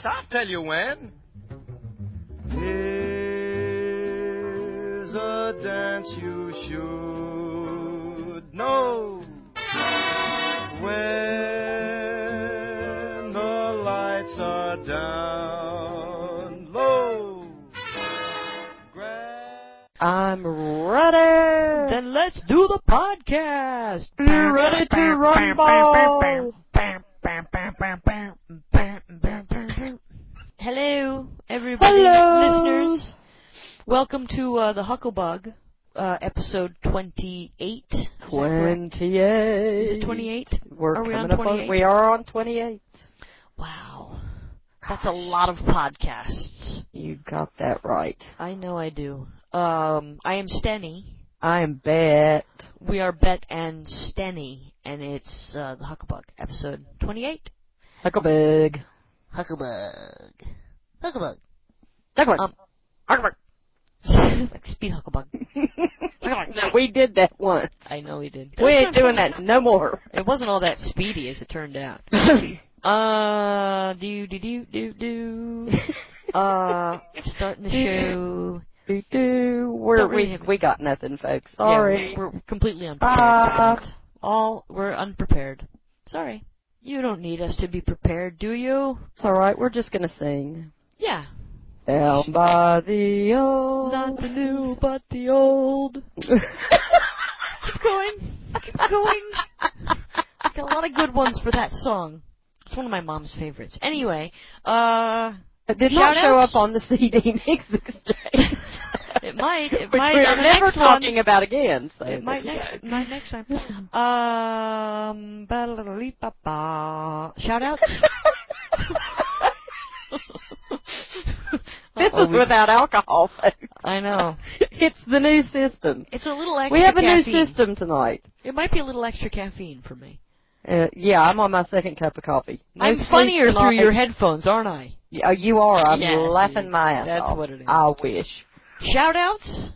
Yes, I'll tell you when. Here's a dance you should know. When the lights are down low. I'm ready. Then let's do the podcast. Be ready to run ball. Hello, everybody. Hello. Listeners. Welcome to the Hucklebug, episode 28. Is 28. Is it 28? We're Are we coming on up 28? we are on 28. Wow. That's a lot of podcasts. You got that right. I know I do. I am Stenny. I am Bet. We are Bet and Stenny, and it's the Hucklebug, episode 28. Hucklebug. Hucklebug. Hucklebug. Hucklebug. Hucklebug. Like Speed Hucklebug. No, we did that once. I know we did. We ain't doing that no more. It wasn't all that speedy as it turned out. Starting the show. We got nothing, folks. Sorry. Yeah, we're completely unprepared. We're unprepared. Sorry. You don't need us to be prepared, do you? It's alright, we're just gonna sing. Yeah. Down by the old. Not the new, but the old. Keep going. Keep going. Got a lot of good ones for that song. It's one of my mom's favorites. Anyway, it did not show up on the CD Mix Exchange. It might. It Which might. we're On the never next talking one. about again. So It might next time. Shout outs. This is without alcohol, folks. I know. It's the new system. It's a little extra. We have a caffeine. new system tonight. It might be a little extra caffeine for me. Yeah, I'm on my second cup of coffee. No I'm sleep funnier tonight. through your headphones, aren't I? Yeah, you are. I'm Yes, laughing my ass that's off. what it is. I wish. Shout outs?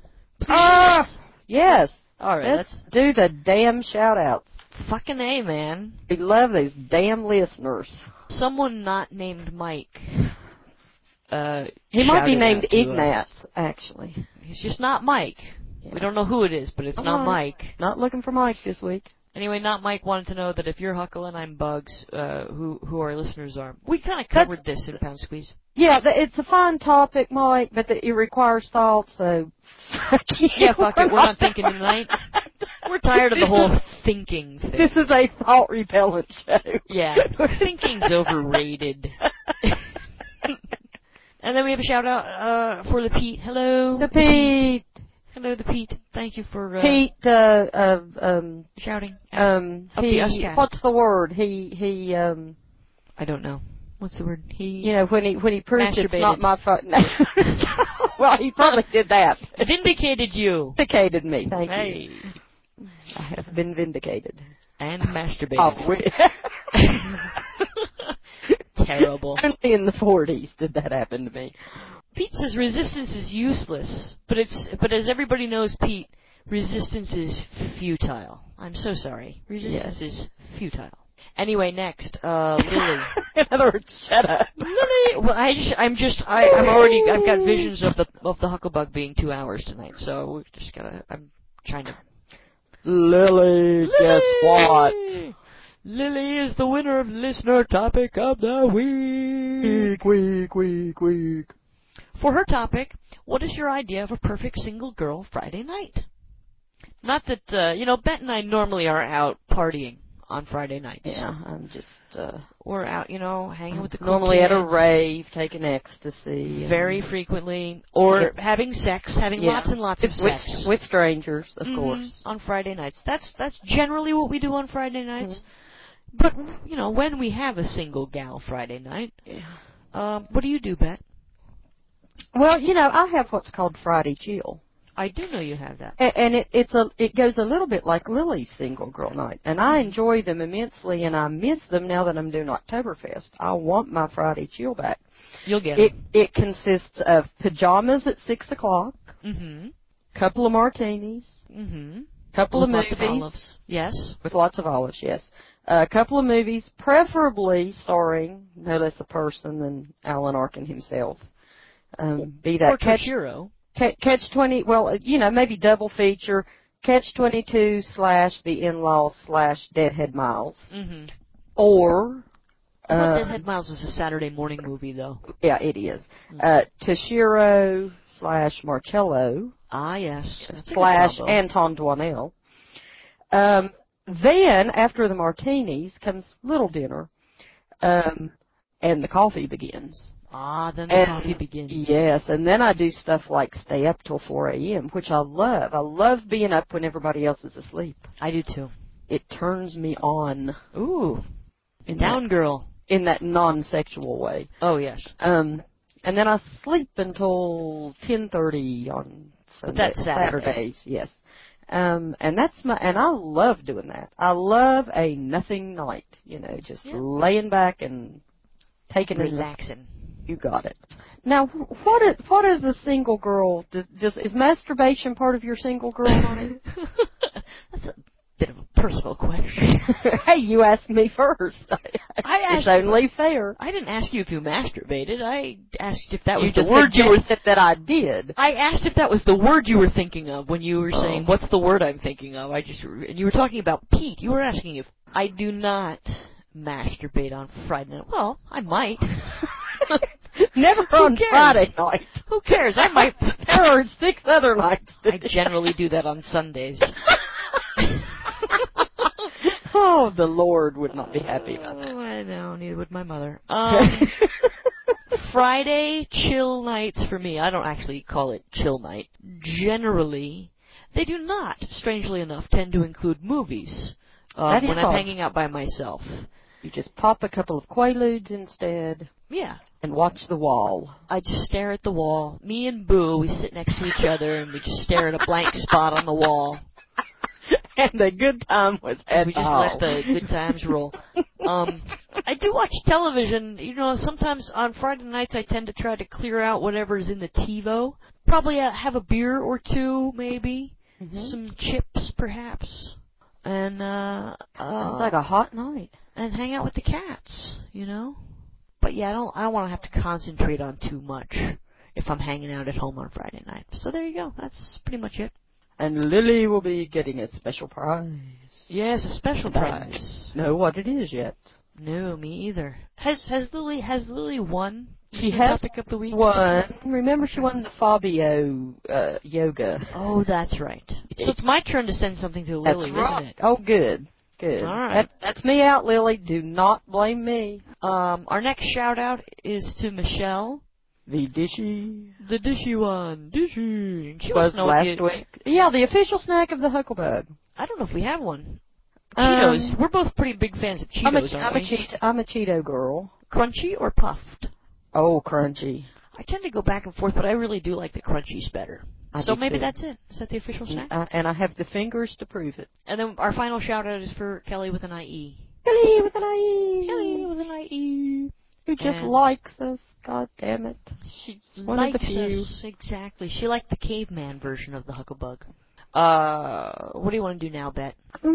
Yes. Alright, Let's do the damn shout outs. Fucking A, man. We love those damn listeners. Someone not named Mike. He might be named shouted out to Ignatz, us. actually. He's just not Mike. Yeah. We don't know who it is, but it's not Mike. Not looking for Mike this week. Anyway, not Mike wanted to know that if you're Huckle and I'm Bugs, who our listeners are. We kind of covered this in Pound Squeeze. Yeah, it's a fun topic, Mike, but it requires thought, so fuck you. Yeah, fuck it. We're not thinking tonight. We're tired of the whole thinking thing. This is a thought-repellent show. Yeah, thinking's overrated. And then we have a shout-out for the Pete. Hello. The Pete. Hello, the Pete. Thank you for Pete, shouting. what's the word? He I don't know. What's the word? when he proved it's masturbated. not my fault. Well, he probably did that. Vindicated you. Vindicated me. Thank you. Hey. I have been vindicated. And masturbated. Terrible. Only in the 40s did that happen to me. Pete says resistance is useless, but as everybody knows, Pete, resistance is futile. I'm so sorry. Resistance is futile. Anyway, next, Lily. In other words, shut up. Lily. Well, I've got visions of the Hucklebug being 2 hours tonight, so we just I'm trying to. Lily, guess what? Lily is the winner of listener topic of the week. Week. For her topic, what is your idea of a perfect single girl Friday night? Not that, Bet and I normally are out partying on Friday nights. Yeah, I'm just, we're out, hanging with the cool normally kids. at a rave, taking ecstasy. Very frequently. Or having sex, lots and lots of sex. With strangers, of course. On Friday nights. That's generally what we do on Friday nights. But, when we have a single gal Friday night, what do you do, Bet? Well, I have what's called Friday Chill. I do know you have that. And it goes a little bit like Lily's single girl night. And I enjoy them immensely, and I miss them now that I'm doing Oktoberfest. I want my Friday Chill back. You'll get it. It consists of pajamas at 6 o'clock, Mm-hmm. couple of martinis, Couple With of lots of movies. olives. Yes. With lots of olives, yes. A couple of movies, preferably starring no less a person than Alan Arkin himself. Be that Or Toshiro. Catch 20, well, maybe double feature, Catch 22 / The In-Laws / Deadhead Miles. Mm-hmm. Or, I thought Deadhead Miles was a Saturday morning movie, though. yeah, it is. Toshiro / Marcello. Ah, yes. / Anton Dwanell. Then, after the martinis, comes little dinner, and the coffee begins. Ah, then the coffee begins. Yes, and then I do stuff like stay up till 4 a.m., which I love. I love being up when everybody else is asleep. I do, too. It turns me on. Ooh. Down girl. In that non-sexual way. Oh, yes. And then I sleep until 10:30 on Saturdays, yes. And I love doing that. I love a nothing night, just laying back and taking relaxing. You got it. Now, what is a single girl? Is masturbation part of your single girl night? That's a bit of a personal question. Hey, you asked me first. It's only fair. I didn't ask you if you masturbated. I asked if that was the word you were that I did. I asked if that was the word you were thinking of when you were saying, "What's the word I'm thinking of?" And you were talking about Pete. You were asking if I do not masturbate on Friday night. Well, I might. Never on Friday night. Who cares? I might. There are 6 other nights. I generally do that on Sundays. Oh, the Lord would not be happy about that. Oh, I know, neither would my mother. Friday chill nights for me. I don't actually call it chill night. Generally, they do not, strangely enough, tend to include movies when I'm hanging out by myself. You just pop a couple of Quaaludes instead. Yeah. And watch the wall. I just stare at the wall. Me and Boo, we sit next to each other and we just stare at a blank spot on the wall. And the good time was had. We just let the good times roll. I do watch television. Sometimes on Friday nights I tend to try to clear out whatever's in the TiVo. Probably have a beer or two, maybe. Mm-hmm. Some chips, perhaps. And, sounds like a hot night. And hang out with the cats, But yeah, I don't want to have to concentrate on too much if I'm hanging out at home on Friday night. So there you go. That's pretty much it. And Lily will be getting a special prize. Yes, a special prize. I don't know what it is yet. No, me either. Has Lily won? She has topic of the week? won. Remember, she won the Fabio yoga. Oh, that's right. So it's my turn to send something to Lily, isn't it? Oh, good. Good. All right. That's me out, Lily. Do not blame me. Our next shout out is to Michelle. The dishy one. Dishy. She was last week. Yeah, the official snack of the Huckleberg. I don't know if we have one. Cheetos. We're both pretty big fans of Cheetos, aren't we? I'm a Cheeto girl. Crunchy or puffed? Oh, crunchy. I tend to go back and forth, but I really do like the crunchies better. So maybe that's it. Is that the official snack? And I have the fingers to prove it. And then our final shout out is for Kelly with an IE. Kelly with an IE. Kelly with an IE. Who just likes us. God damn it. She likes us. Exactly. She liked the caveman version of the Huckleberg. What do you want to do now, Bet?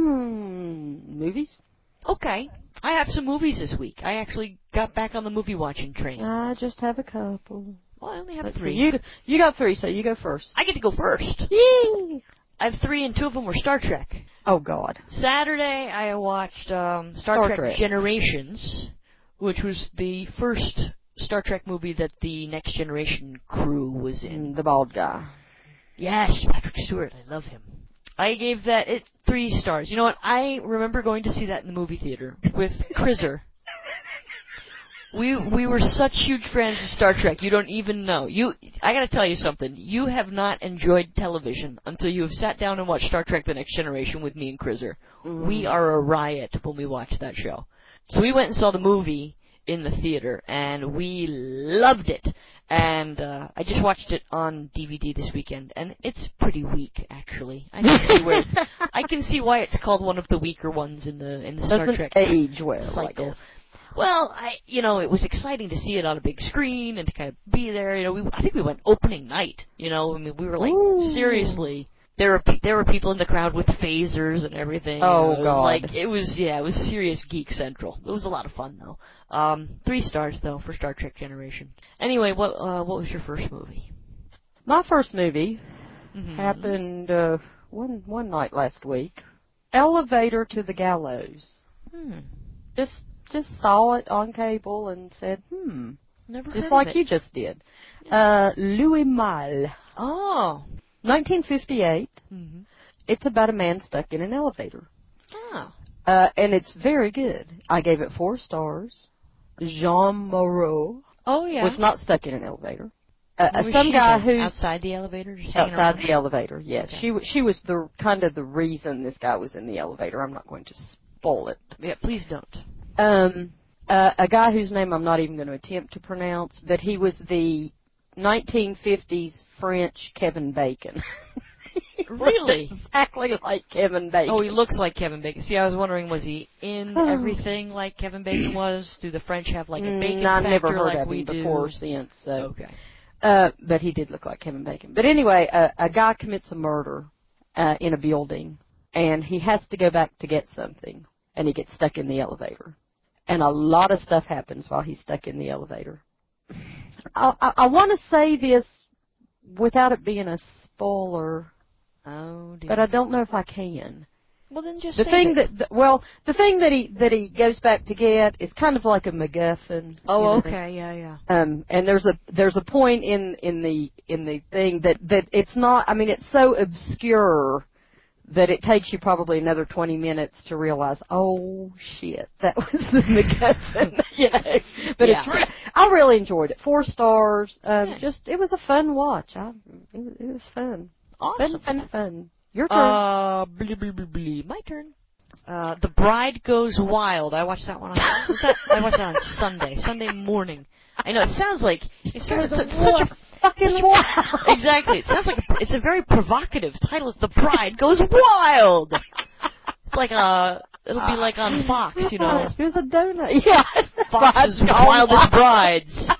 Movies? Okay. I have some movies this week. I actually got back on the movie watching train. I just have a couple. Well, I only have 3. You got 3, so you go first. I get to go first. Yay! I have 3, and 2 of them were Star Trek. Oh, God. Saturday, I watched Star Trek Generations, which was the first Star Trek movie that the Next Generation crew was in. The bald guy. Yes, Patrick Stewart. I love him. I gave that 3 stars. You know what? I remember going to see that in the movie theater with Krizzer. We were such huge fans of Star Trek. You don't even know. I gotta tell you something. You have not enjoyed television until you have sat down and watched Star Trek: The Next Generation with me and Krizzer. We are a riot when we watch that show. So we went and saw the movie in the theater, and we loved it. And I just watched it on DVD this weekend, and it's pretty weak, actually. I can see why it's called one of the weaker ones in the Star Trek age well cycle. Well, it was exciting to see it on a big screen and to kind of be there. I think we went opening night. We were like, seriously, There were people in the crowd with phasers and everything. Oh, God. God. It was serious Geek Central. It was a lot of fun, though. 3 stars, though, for Star Trek Generation. Anyway, what was your first movie? My first movie happened one night last week. Elevator to the Gallows. Just saw it on cable and said, Never just heard like of it. you just did. Louis Malle. Oh. 1958. It's about a man stuck in an elevator. Oh. And it's very good. I gave it 4 stars. Jean Moreau was not stuck in an elevator. Some guy who's outside the elevator, just outside the elevator. Yes, okay. She was the kind of the reason this guy was in the elevator. I'm not going to spoil it. Yeah, please don't. A guy whose name I'm not even going to attempt to pronounce, but he was the 1950s French Kevin Bacon. Really? Exactly like Kevin Bacon. Oh, he looks like Kevin Bacon. See, I was wondering, was he in everything like Kevin Bacon was? Do the French have like a bacon factor I've never heard like of we him do? before since. So. Okay. But he did look like Kevin Bacon. But anyway, a guy commits a murder in a building, and he has to go back to get something, and he gets stuck in the elevator. And a lot of stuff happens while he's stuck in the elevator. I want to say this without it being a spoiler. Oh, dear. But I don't know if I can. Well, then just the say thing it. The thing that he goes back to get is kind of like a MacGuffin. Oh, okay, yeah. And there's a point in the thing that it's not. I mean, it's so obscure that it takes you probably another 20 minutes to realize, oh shit, that was the MacGuffin. But I really enjoyed it. 4 stars. It was a fun watch. It was fun. Awesome. Fun. Your turn. My turn. The Bride Goes Wild. I watched that one I watched that on Sunday morning. I know, it sounds like, such a fucking wild. Exactly. It sounds like it's a very provocative title. It's The Bride Goes Wild. It's like it'll be like on Fox, you know. Here's a donut. Yeah. Fox's Wildest Brides.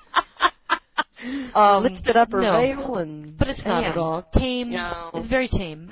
Lifted up her veil and... But it's not at all. Tame. No. It's very tame.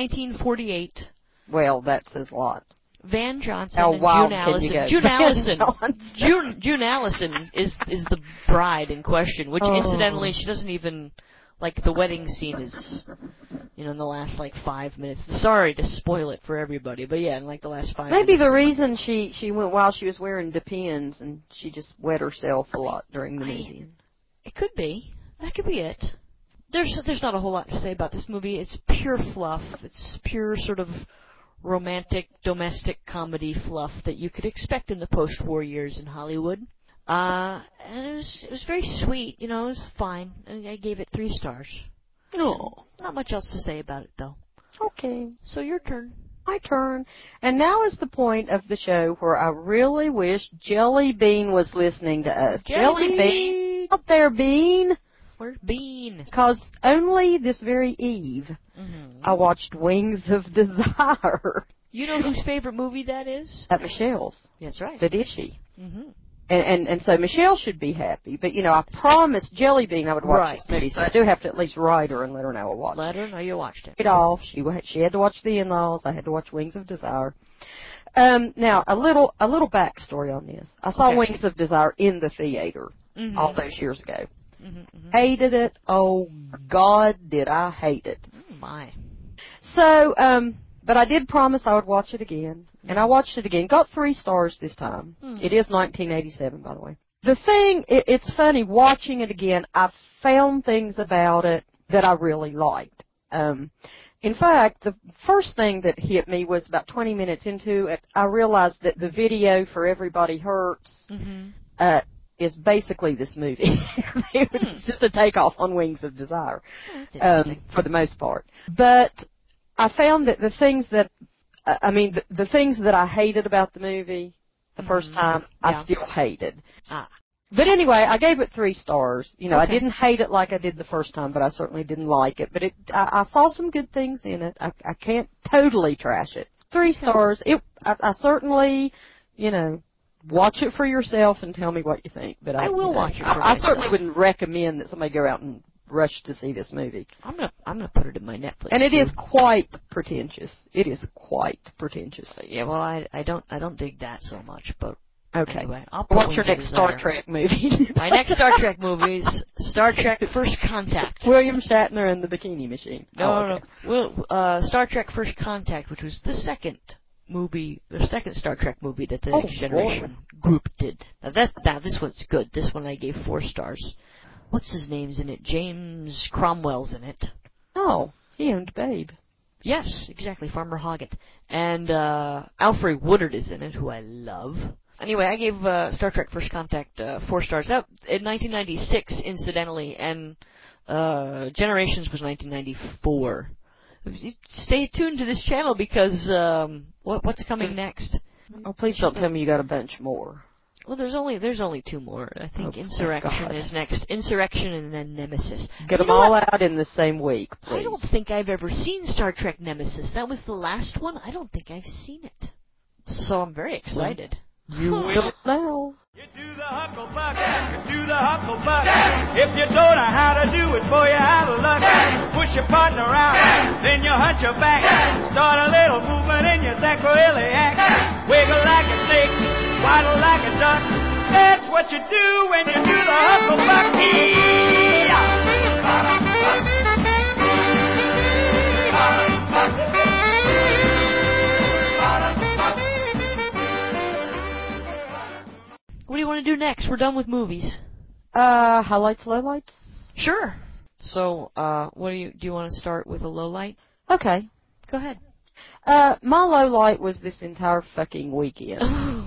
1948. Well, that says a lot. Van Johnson How and wild June can Allison. you go? June Allison. June Allison is the bride in question, which incidentally she doesn't even, like, the wedding scene is, in the last, 5 minutes. Sorry to spoil it for everybody, but yeah, in, the last 5 minutes. Maybe the reason she went while she was wearing Depends and she just wet herself a lot during the movie. It could be. That could be it. There's not a whole lot to say about this movie. It's pure fluff. It's pure sort of romantic, domestic comedy fluff that you could expect in the post-war years in Hollywood. And it was very sweet. It was fine. I gave it 3 stars. No. Not much else to say about it, though. Okay. So your turn. My turn. And now is the point of the show where I really wish Jelly Bean was listening to us. Jelly Bean! Out there, Bean! Where's Bean? Because only this very eve, I watched Wings of Desire. You know whose favorite movie that is? At Michelle's. That's right. The Dishy. And so Michelle should be happy. But, I promised Jelly Bean I would watch this movie, so I do have to at least write her and let her know I watched it. Let her know you watched it. It all. She had to watch The In-Laws. I had to watch Wings of Desire. Now, a little backstory on this. I saw Wings of Desire in the theater all those years ago. Hated it. Oh, God, did I hate it. Oh, my. So, but I did promise I would watch it again. And I watched it again. Got 3 stars this time. It is 1987, by the way. The thing, it's funny, watching it again, I found things about it that I really liked. In fact, the first thing that hit me was about 20 minutes into it, I realized that the video for Everybody Hurts is basically this movie. It's just a takeoff on Wings of Desire, for the most part. But I found that the things that I hated about the movie the first time, I still hated. But anyway, I gave it 3 stars. I didn't hate it like I did the first time, but I certainly didn't like it. But I saw some good things in it. I can't totally trash it. 3 stars. I certainly, watch it for yourself and tell me what you think. But I will watch it for myself. I certainly wouldn't recommend that somebody go out and rushed to see this movie. I'm gonna put it in my Netflix. And it is quite pretentious. It is quite pretentious. Yeah, well, I don't dig that so much, but okay. Anyway, what's your next Star Trek movie? My next Star Trek movie is Star Trek First Contact. William Shatner and the Bikini Machine. No. Well, Star Trek First Contact, which was the second Star Trek movie that the Next Generation group did. Now this one's good. This one I gave 4 stars. What's his name's in it? James Cromwell's in it. Oh, he owned Babe. Yes, exactly, Farmer Hoggett. And Alfred Woodard is in it, who I love. Anyway, I gave Star Trek First Contact 4 stars. Out in 1996, incidentally, and Generations was 1994. Stay tuned to this channel because what's coming next? Oh, please don't tell me you got a bunch more. Well, there's only 2 more. I think Insurrection is next. Insurrection and then Nemesis. Get them all out in the same week, please. I don't think I've ever seen Star Trek Nemesis. That was the last one. I don't think I've seen it. So I'm very excited. You will now. You do the hucklebuck, you do the hucklebuck. If you don't know how to do it, boy, you're out of luck. Push your partner out, then you hunch your back. Start a little movement in your sacroiliac. Wiggle like a snake, waddle like a duck. That's what you do when you do the hucklebuck. What do you want to do next? We're done with movies. Highlights, lowlights? Sure. So, do you want to start with a lowlight? Okay. Go ahead. My lowlight was this entire fucking weekend.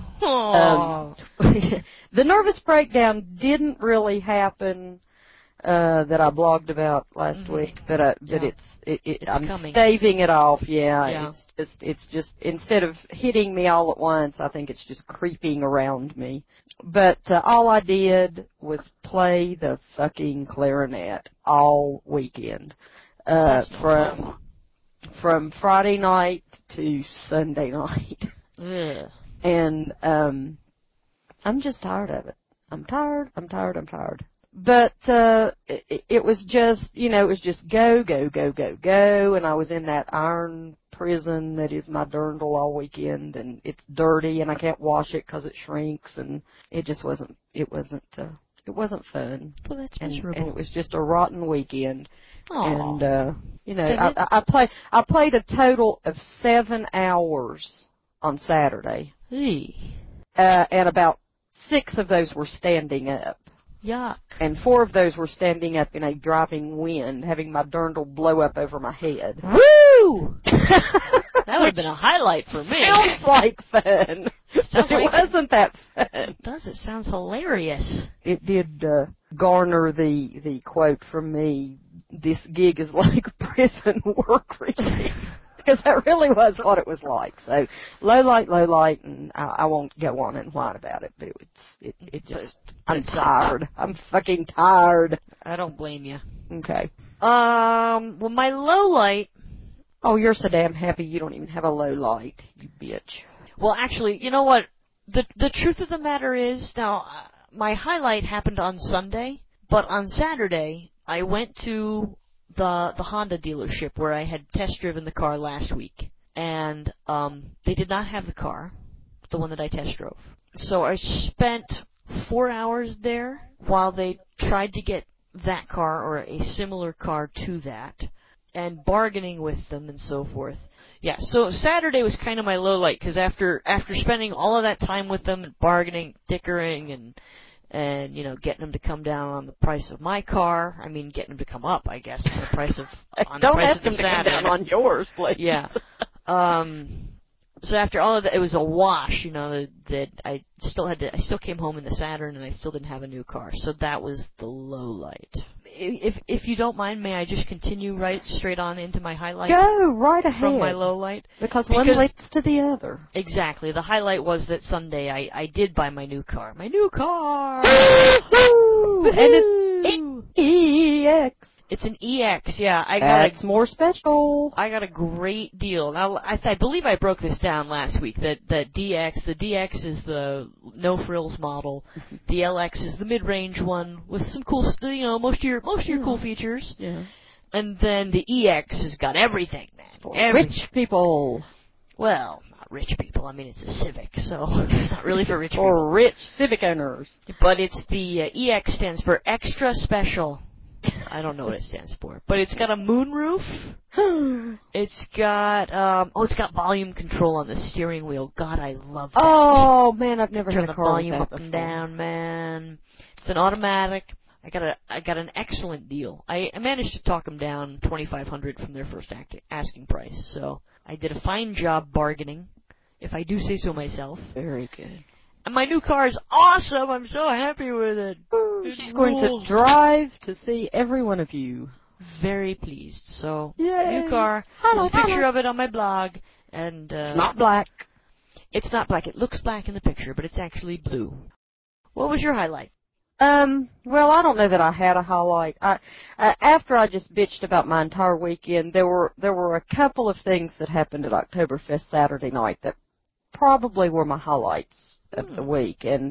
The nervous breakdown didn't really happen, that I blogged about last week, but I'm coming. staving it off, It's just, instead of hitting me all at once, I think it's just creeping around me. But, all I did was play the fucking clarinet all weekend. From Friday night to Sunday night. Yeah. And, I'm just tired of it. I'm tired. But, it was just, it was just go, and I was in that iron prison that is my dirndl all weekend, and it's dirty, and I can't wash it 'cause it shrinks, and it just wasn't fun. Well, that's miserable. And it was just a rotten weekend. Aww. And, I played a total of 7 hours on Saturday. And about 6 of those were standing up. Yuck. And 4 of those were standing up in a driving wind, having my dirndl blow up over my head. Woo! That would have been a highlight for me. Sounds like fun. It wasn't that fun. It does. It sounds hilarious. It did garner the quote from me, "This gig is like prison work release." Because that really was what it was like. So, low light, and I won't go on and whine about it, but it just, I'm tired. I'm fucking tired. I don't blame you. Okay. Well, my low light. Oh, you're so damn happy you don't even have a low light, you bitch. Well, actually, you know what? The truth of the matter is, now, my highlight happened on Sunday, but on Saturday, I went to the Honda dealership where I had test driven the car last week, and they did not have the car, the one that I test drove. So I spent 4 hours there while they tried to get that car or a similar car to that, and bargaining with them and so forth. Yeah, so Saturday was kind of my low light, because after spending all of that time with them, and bargaining, dickering, and getting them to come down on the price of my car. I mean, getting them to come up, I guess, on the price of Don't ask them to come down on yours, please. Yeah. So after all of that, it was a wash, that I still came home in the Saturn and I still didn't have a new car. So that was the low light. If you don't mind, may I just continue right straight on into my highlight? Go right ahead. From my low light? Because one leads to the other. Exactly. The highlight was that Sunday I did buy my new car. My new car! Woo! And it's EX. It's an EX, yeah. That's more special. I got a great deal. Now, I believe I broke this down last week. The DX is the no frills model. The LX is the mid-range one with some cool, most of your cool features. Yeah. And then the EX has got everything, man. For rich people. Well, not rich people. I mean, it's a Civic, so it's not really for rich people. For rich Civic owners. But it's the EX stands for Extra Special. I don't know what it stands for, but it's got a moonroof. It's got it's got volume control on the steering wheel. God, I love that. Oh man, I've never had a car Turn the volume with that up before. and down, man. It's an automatic. I got an excellent deal. I managed to talk them down $2,500 from their first asking price. So I did a fine job bargaining, if I do say so myself. Very good. And my new car is awesome. I'm so happy with it. She's going to drive to see every one of you. Very pleased. So, Yay. new car. There's a picture of it on my blog. And it's not black. It's not black. It looks black in the picture, but it's actually blue. What was your highlight? Well, I don't know that I had a highlight. After I just bitched about my entire weekend, there were a couple of things that happened at Oktoberfest Saturday night that probably were my highlights of the week. And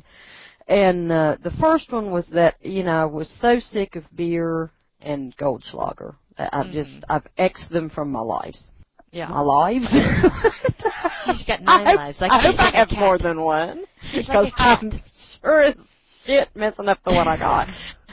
the first one was that, I was so sick of beer and Goldschlager that I've X'd them from my lives. Yeah. My lives? She's got 9 lives. I hope I have more than one. Because I'm sure as shit messing up the one I got.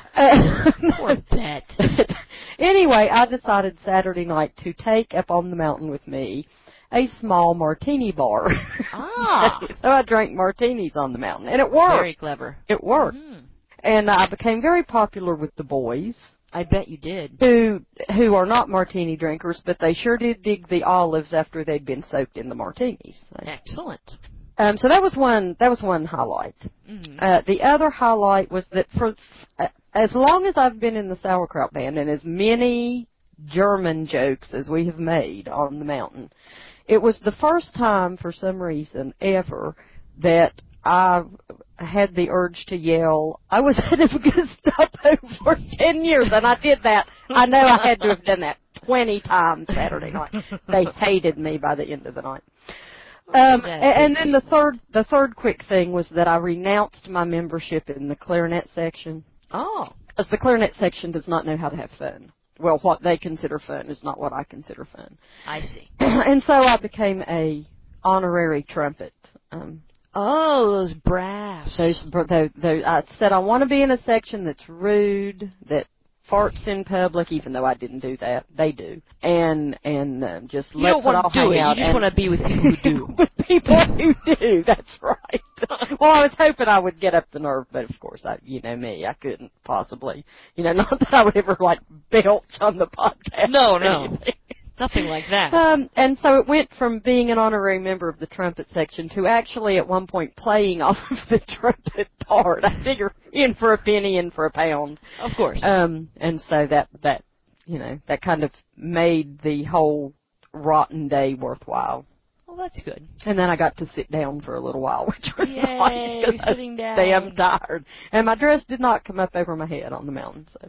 Poor pet. Anyway, I decided Saturday night to take up on the mountain with me a small martini bar. Ah. So I drank martinis on the mountain, and it worked. Very clever. It worked. Mm-hmm. And I became very popular with the boys. I bet you did. Who are not martini drinkers, but they sure did dig the olives after they'd been soaked in the martinis. So. Excellent. So that was one highlight. Mm-hmm. The other highlight was that for as long as I've been in the sauerkraut band and as many German jokes as we have made on the mountain, it was the first time for some reason ever that I had the urge to yell, I was at a Gestapo for 10 years, and I did that. I know I had to have done that 20 times Saturday night. They hated me by the end of the night. And then the third quick thing was that I renounced my membership in the clarinet section. Oh. Because the clarinet section does not know how to have fun. Well, what they consider fun is not what I consider fun. I see. And so I became a honorary trumpet. Those brass. Those, I said I want to be in a section that's rude, that farts in public, even though I didn't do that. They do. And just you lets it all hang out. You just want to be with people who do. With people who do, that's right. Well, I was hoping I would get up the nerve, but of course, me, I couldn't possibly. Not that I would ever, belch on the podcast. No. Nothing like that. And so it went from being an honorary member of the trumpet section to actually at one point playing off of the trumpet part. I figure in for a penny, in for a pound. Of course. And so that kind of made the whole rotten day worthwhile. Well, that's good. And then I got to sit down for a little while, which was nice because I was down. damn tired. And my dress did not come up over my head on the mountain, so.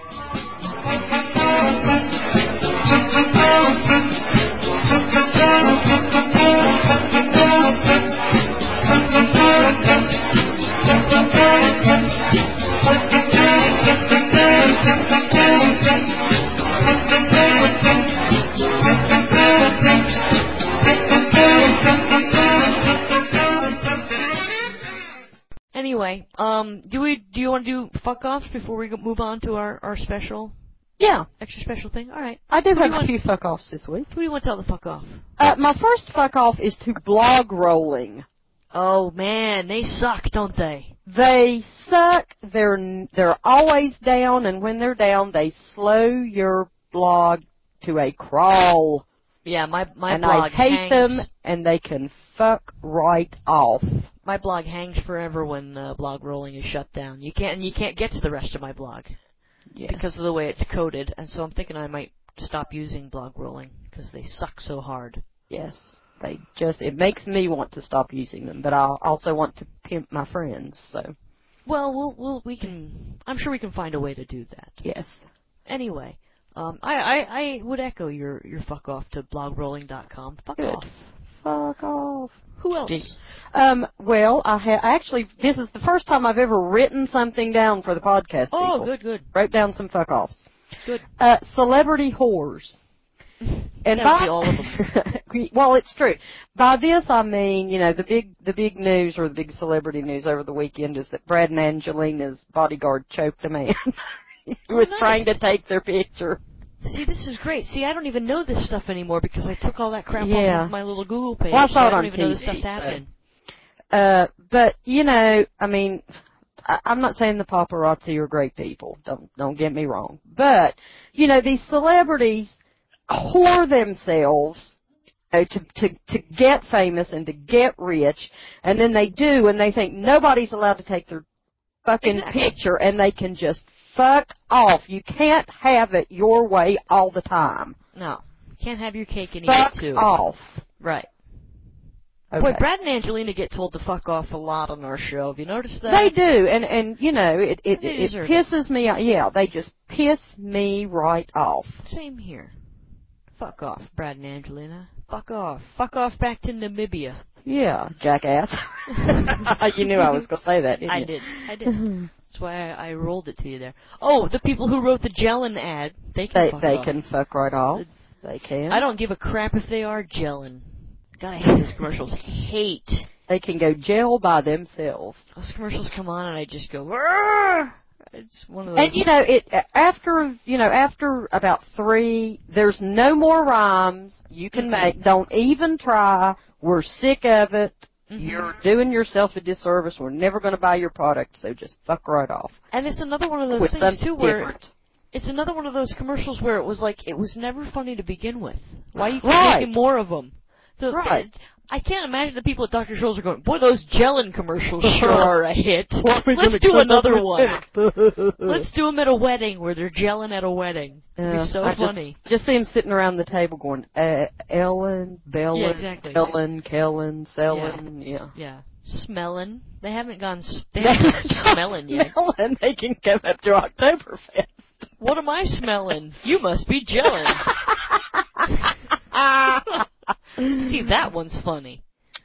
Anyway, do you want to do fuck offs before we move on to our special? Yeah. Extra special thing? Alright. I do have a few fuck offs this week. Who do you want to tell the fuck off? My first fuck off is to blog rolling. Oh man, they suck, don't they? They suck. They're always down, and when they're down, they slow your blog to a crawl. Yeah, my and blog I hate hangs. them, and they can fuck right off. My blog hangs forever when blog rolling is shut down. You can't get to the rest of my blog. Yes. Because of the way it's coded, and so I'm thinking I might stop using blog rolling because they suck so hard. Yes, it makes me want to stop using them, but I also want to pimp my friends, so. Well, I'm sure we can find a way to do that. Yes. Anyway, I would echo your fuck off to blogrolling.com. Fuck Good. off. Fuck off. Who else? Well, actually, this is the first time I've ever written something down for the podcast. Oh, people. good. Wrote down some fuck offs. Good. Celebrity whores. And that would be all of them. Well, it's true. By this I mean, the big news or the big celebrity news over the weekend is that Brad and Angelina's bodyguard choked a man who was trying to take their picture. See, this is great. See, I don't even know this stuff anymore because I took all that crap off of my little Google page. Well, I saw it don't on even TV, know this stuff's happening. But I mean, I'm not saying the paparazzi are great people. Don't get me wrong. But these celebrities whore themselves to get famous and to get rich, and then they do, and they think nobody's allowed to take their fucking picture, and they can just fuck off. You can't have it your way all the time. No. You can't have your cake and eat it too. Fuck off. Right. Okay. Boy, Brad and Angelina get told to fuck off a lot on our show. Have you noticed that? They do, and it pisses me off. Yeah, they just piss me right off. Same here. Fuck off, Brad and Angelina. Fuck off. Fuck off back to Namibia. Yeah, jackass. You knew I was going to say that, didn't you? I did. That's why I rolled it to you there. Oh, the people who wrote the Jellin ad, they can fuck off. They can fuck right off. They can. I don't give a crap if they are Jellin. God, I hate those commercials. Hate. They can go gel by themselves. Those commercials come on and I just go, Arr! It's one of those. And after about 3, there's no more rhymes you can make. Don't even try. We're sick of it. Mm-hmm. You're doing yourself a disservice. We're never going to buy your product, so just fuck right off. And it's another one of those things too where it's another one of those commercials where it was like it was never funny to begin with. Why you keep making more of them? Right. I can't imagine the people at Dr. Scholl's are going, boy, those Jellin commercials sure are a hit. Let's do another one. Let's do them at a wedding where they're gelling at a wedding. It'd be so funny. Just see them sitting around the table going, Ellen, Bella, Ellen, Kellen, Selling, Yeah. Smelling. They haven't gone smelling yet. Smelling. They can come up to Oktoberfest. What am I smelling? You must be gelling. See, that one's funny.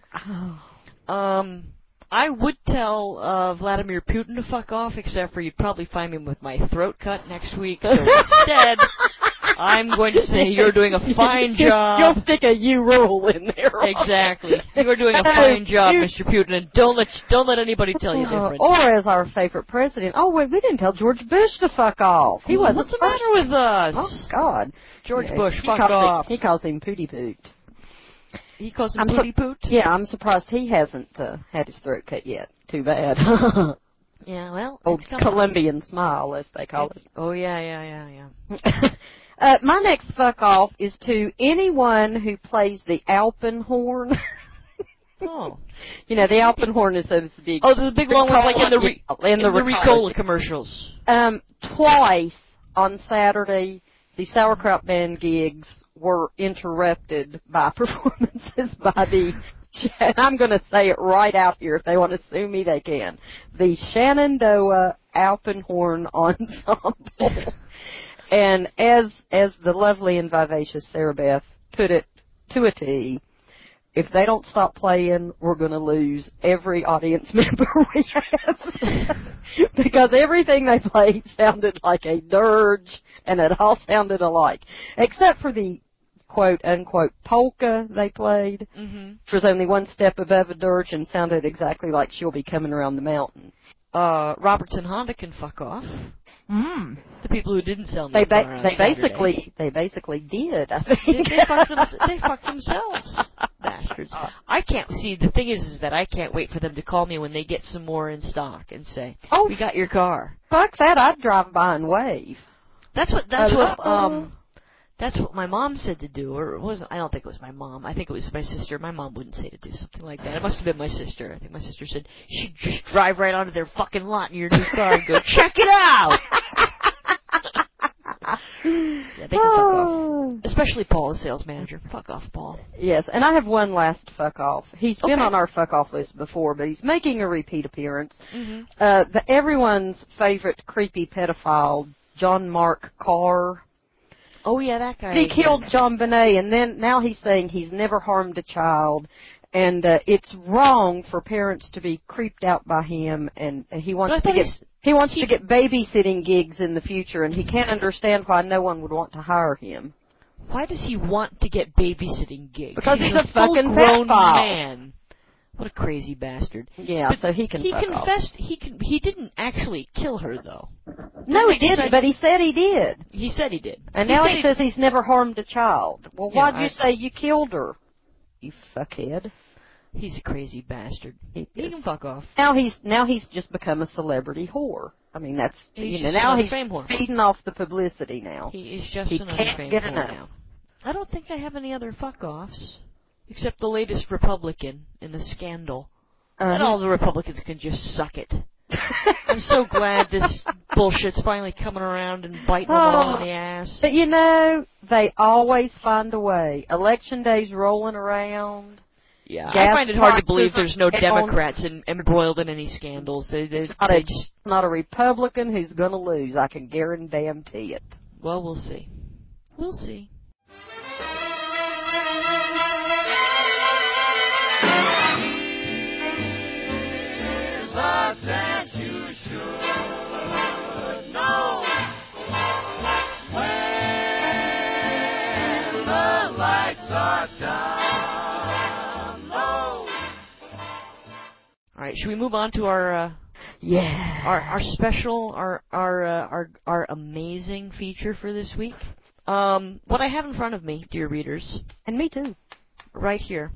I would tell Vladimir Putin to fuck off, except for you'd probably find me with my throat cut next week. So instead, I'm going to say you're doing a fine job. You'll stick a U rule in there. Exactly. You're doing a fine job, Mr. Putin, and don't let anybody tell you different. Or as our favorite president, wait, we didn't tell George Bush to fuck off. He wasn't. What's the matter with us? Oh God, George Bush, fuck off. He calls him Pooty Poot. He calls him Pooty Poot? Yeah, I'm surprised he hasn't had his throat cut yet. Too bad. Yeah, well, old Colombian smile, as they call it. Oh yeah. My next fuck off is to anyone who plays the Alpenhorn. Oh. The Alpenhorn is those big. Oh, the big long ones like in the Ricola commercials. Twice on Saturday, the Sauerkraut Band gigs were interrupted by performances by and I'm going to say it right out here. If they want to sue me, they can. The Shenandoah Alpenhorn Ensemble. And as the lovely and vivacious Sarah Beth put it to a T, if they don't stop playing, we're going to lose every audience member we have. Because everything they played sounded like a dirge, and it all sounded alike. Except for the quote-unquote polka they played, which was only one step above a dirge and sounded exactly like She'll Be Coming Around the Mountain. Robertson Honda can fuck off. The people who didn't sell me they basically did, I think. They fucked themselves, bastards. I can't see. The thing is that I can't wait for them to call me when they get some more in stock and say, "We got your car." Fuck that! I'd drive by and wave. That's what my mom said to do, or it wasn't. I don't think it was my mom. I think it was my sister. My mom wouldn't say to do something like that. It must have been my sister. I think my sister said she'd just drive right onto their fucking lot in your new car and go, check it out! Yeah, they can fuck off. Especially Paul, the sales manager. Fuck off, Paul. Yes, and I have one last fuck off. He's been on our fuck off list before, but he's making a repeat appearance. Everyone's favorite creepy pedophile, John Mark Carr. Oh, yeah, that guy. He killed John Bonet, and now he's saying he's never harmed a child, and it's wrong for parents to be creeped out by him, and he wants to get babysitting gigs in the future, and he can't understand why no one would want to hire him. Why does he want to get babysitting gigs? Because he's a fucking grown man. What a crazy bastard. Yeah, but so he can fuck confessed off. He didn't actually kill her, though. No, he didn't, but he said he did. He said he did. And now he says he's never harmed a child. Well, why'd you say you killed her, you fuckhead? He's a crazy bastard. He can fuck off. Now he's just become a celebrity whore. I mean, that's, now he's feeding off the publicity now. He is just another fame whore now. I don't think I have any other fuck-offs, except the latest Republican in a scandal. And all the Republicans can just suck it. I'm so glad this bullshit's finally coming around and biting them all in the ass. But they always find a way. Election day's rolling around. Yeah, I find it hard to believe there's no Democrats embroiled in any scandals. It's not a Republican who's going to lose. I can guarantee it. Well, we'll see. We'll see. That you should know when the lights are down low. All right, should we move on to our special, our amazing feature for this week? What I have in front of me, dear readers, and me too, right here.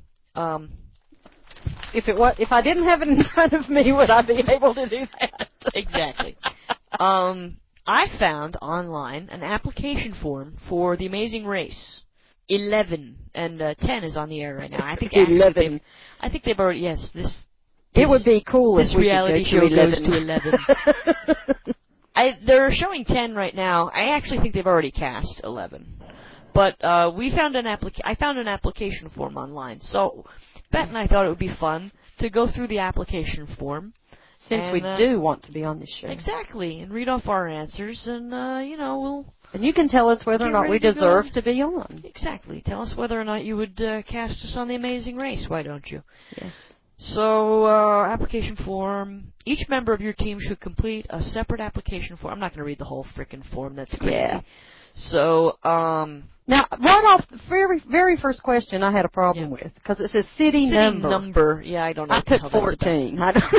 If I didn't have it in front of me, would I be able to do that? Exactly. I found online an application form for The Amazing Race 11, and 10 is on the air right now. I think 11. I think they've already. Yes, this. It would be cool if we reality could go show goes to 11. They're showing 10 right now. I actually think they've already cast 11, but I found an application form online. So Bette and I thought it would be fun to go through the application form. Since we do want to be on this show. Exactly, and read off our answers, and, we'll... And you can tell us whether or not we deserve to be on. Exactly. Tell us whether or not you would cast us on The Amazing Race, why don't you? Yes. So, application form. Each member of your team should complete a separate application form. I'm not going to read the whole frickin' form, that's crazy. Yeah. So, now, right off the very first question I had a problem with, because it says city number. Yeah, I don't know. I put 14.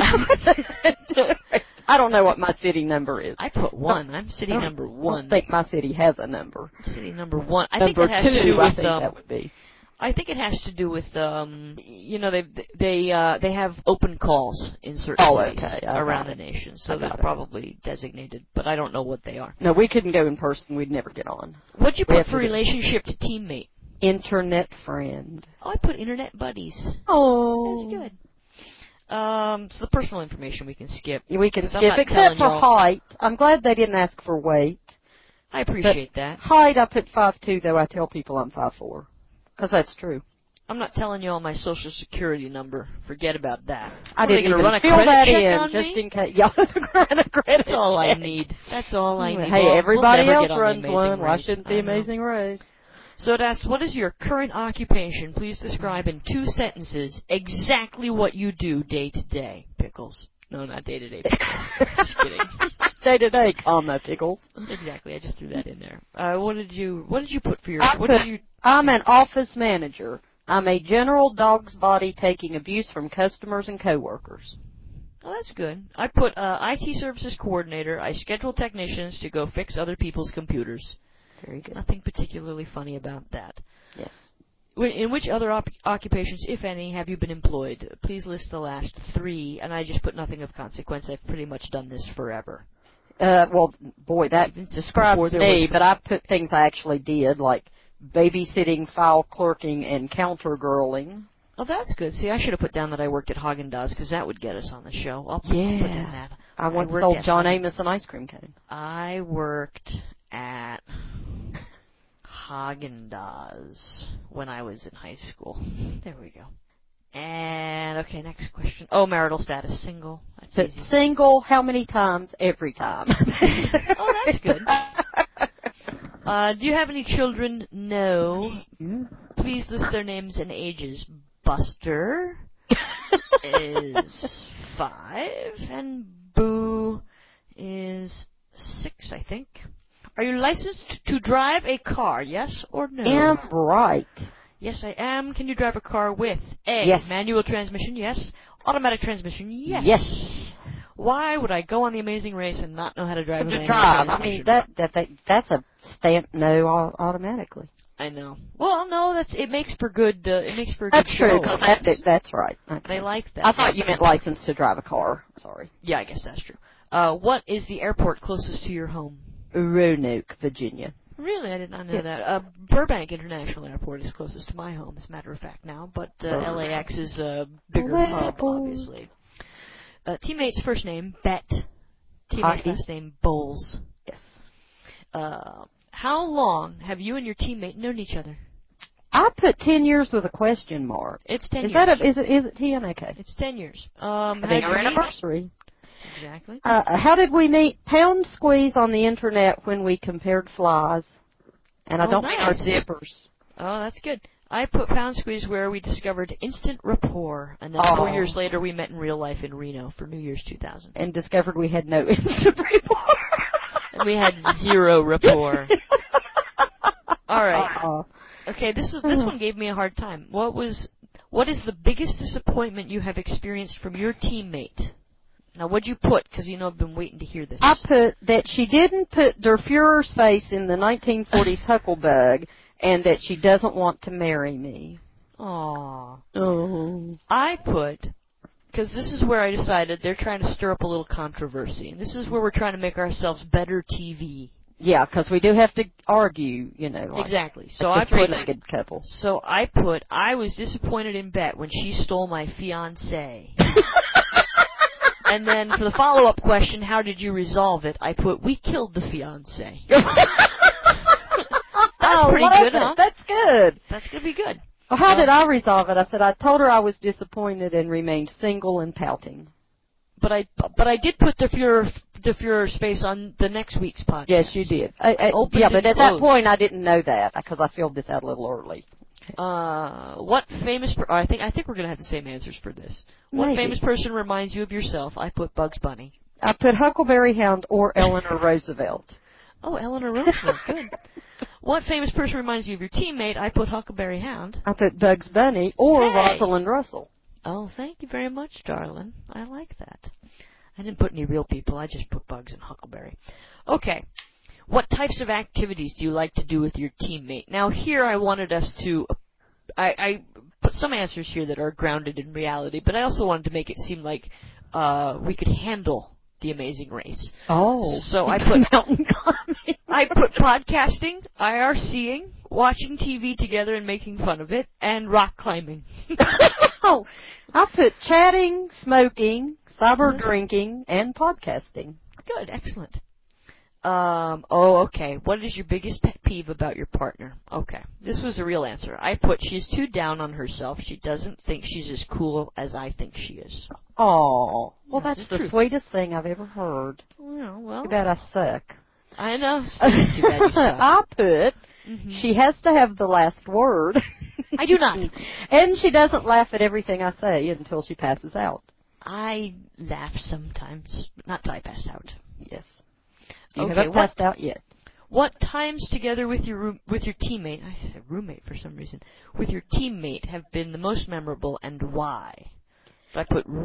I don't know what my city number is. I put 1. I'm city number 1. I don't think my city has a number. City number 1. I number think it has 2, to do with, that would be. I think it has to do with, they have open calls in certain places around the nation, so they're probably designated, but I don't know what they are. No, we couldn't go in person. We'd never get on. What'd you put for relationship to teammate? Internet friend. Oh, I put internet buddies. Oh. That's good. So the personal information we can skip. We can skip, except for height. I'm glad they didn't ask for weight. I appreciate that. Height, I put 5'2", though I tell people I'm 5'4". Because that's true. I'm not telling you all my social security number. Forget about that. I didn't even run a fill that in, just in case. Y'all run a credit That's all I need. That's all I need. Hey, everybody else runs one. Why shouldn't The Amazing Race? So it asks, what is your current occupation? Please describe in 2 sentences exactly what you do day to day. Pickles. No, not day to day pickles. Just kidding. Day to day, comma, pickles. Exactly. I just threw that in there. What did you put for your? I'm an office manager. I'm a general dog's body taking abuse from customers and coworkers. Oh, that's good. I put IT services coordinator. I schedule technicians to go fix other people's computers. Very good. Nothing particularly funny about that. Yes. In which other occupations, if any, have you been employed? Please list the last 3, and I just put nothing of consequence. I've pretty much done this forever. Well, boy, that describes me, but I put things I actually did, like babysitting, file clerking, and counter girling. Oh, that's good. See, I should have put down that I worked at Haagen-Dazs, because that would get us on the show. I'll put in that. I once sold John Amos an ice cream cone. I worked at Haagen-Dazs when I was in high school. There we go. And, okay, next question. Oh, marital status, single. That's easy. Single, how many times? Every time. Oh, that's good. Do you have any children? No. Please list their names and ages. Buster is 5, and Boo is 6, I think. Are you licensed to drive a car, yes or no? Am right. Yes, I am. Can you drive a car with A, yes. Manual transmission, yes. Automatic transmission, yes. Yes. Why would I go on The Amazing Race and not know how to drive a manual transmission? I mean, that's a stamp no automatically. I know. Well, no, it makes for good. That's true. That's right. Okay. They like that. I thought you meant license to drive a car. Sorry. Yeah, I guess that's true. What is the airport closest to your home? Roanoke, Virginia. Really? I did not know that. Burbank International Airport is closest to my home, as a matter of fact, now. But LAX is a bigger hub, obviously. Teammate's first name, Bet. Teammate's last name, Bowles. Yes. How long have you and your teammate known each other? I put 10 years with a question mark. It's 10 years. Is it 10? Okay. It's 10 years. Our anniversary. Exactly. How did we meet? Pound squeeze on the internet when we compared flies. And I don't mean our zippers. Oh, that's good. I put pound squeeze where we discovered instant rapport, and then 4 years later we met in real life in Reno for New Year's 2000. And discovered we had no instant rapport. And we had zero rapport. All right. Okay, this one gave me a hard time. What is the biggest disappointment you have experienced from your teammate? Now, what'd you put? Because I've been waiting to hear this. I put that she didn't put Der Fuhrer's face in the 1940s Hucklebug, and that she doesn't want to marry me. Aww. Oh. I put, because this is where I decided they're trying to stir up a little controversy, and this is where we're trying to make ourselves better TV. Yeah, because we do have to argue, like exactly. So I put three-legged couple. So I put, I was disappointed in Bet when she stole my fiancé. And then for the follow-up question, how did you resolve it? I put, we killed the fiancé. That's pretty good, huh? That's good. That's going to be good. Well, how did I resolve it? I said I told her I was disappointed and remained single and pouting. But I did put the Fuhrer's face on the next week's podcast. Yes, you did. But at that point I didn't know that because I filled this out a little early. What famous? I think we're gonna have the same answers for this. What famous person reminds you of yourself? I put Bugs Bunny. I put Huckleberry Hound or Eleanor Roosevelt. Oh, Eleanor Roosevelt. Good. What famous person reminds you of your teammate? I put Huckleberry Hound. I put Bugs Bunny or Rosalind Russell. Oh, thank you very much, darling. I like that. I didn't put any real people. I just put Bugs and Huckleberry. Okay. What types of activities do you like to do with your teammate? Now, here I wanted us to... I put some answers here that are grounded in reality, but I also wanted to make it seem like we could handle The Amazing Race. Oh. So I put mountain climbing. I put podcasting, IRCing, watching TV together and making fun of it, and rock climbing. Oh, I put chatting, smoking, cyber drinking, and podcasting. Good, excellent. Okay. What is your biggest pet peeve about your partner? Okay. This was the real answer. I put, she's too down on herself. She doesn't think she's as cool as I think she is. Oh. Well, that's the sweetest thing I've ever heard. Yeah, well. Too bad I suck. I know. So it's too bad you suck. I put, she has to have the last word. I do not. And she doesn't laugh at everything I say until she passes out. I laugh sometimes, but not till I pass out. Yes. You haven't passed out yet. What times together with your teammate, I said roommate for some reason, with your teammate have been the most memorable and why? So I put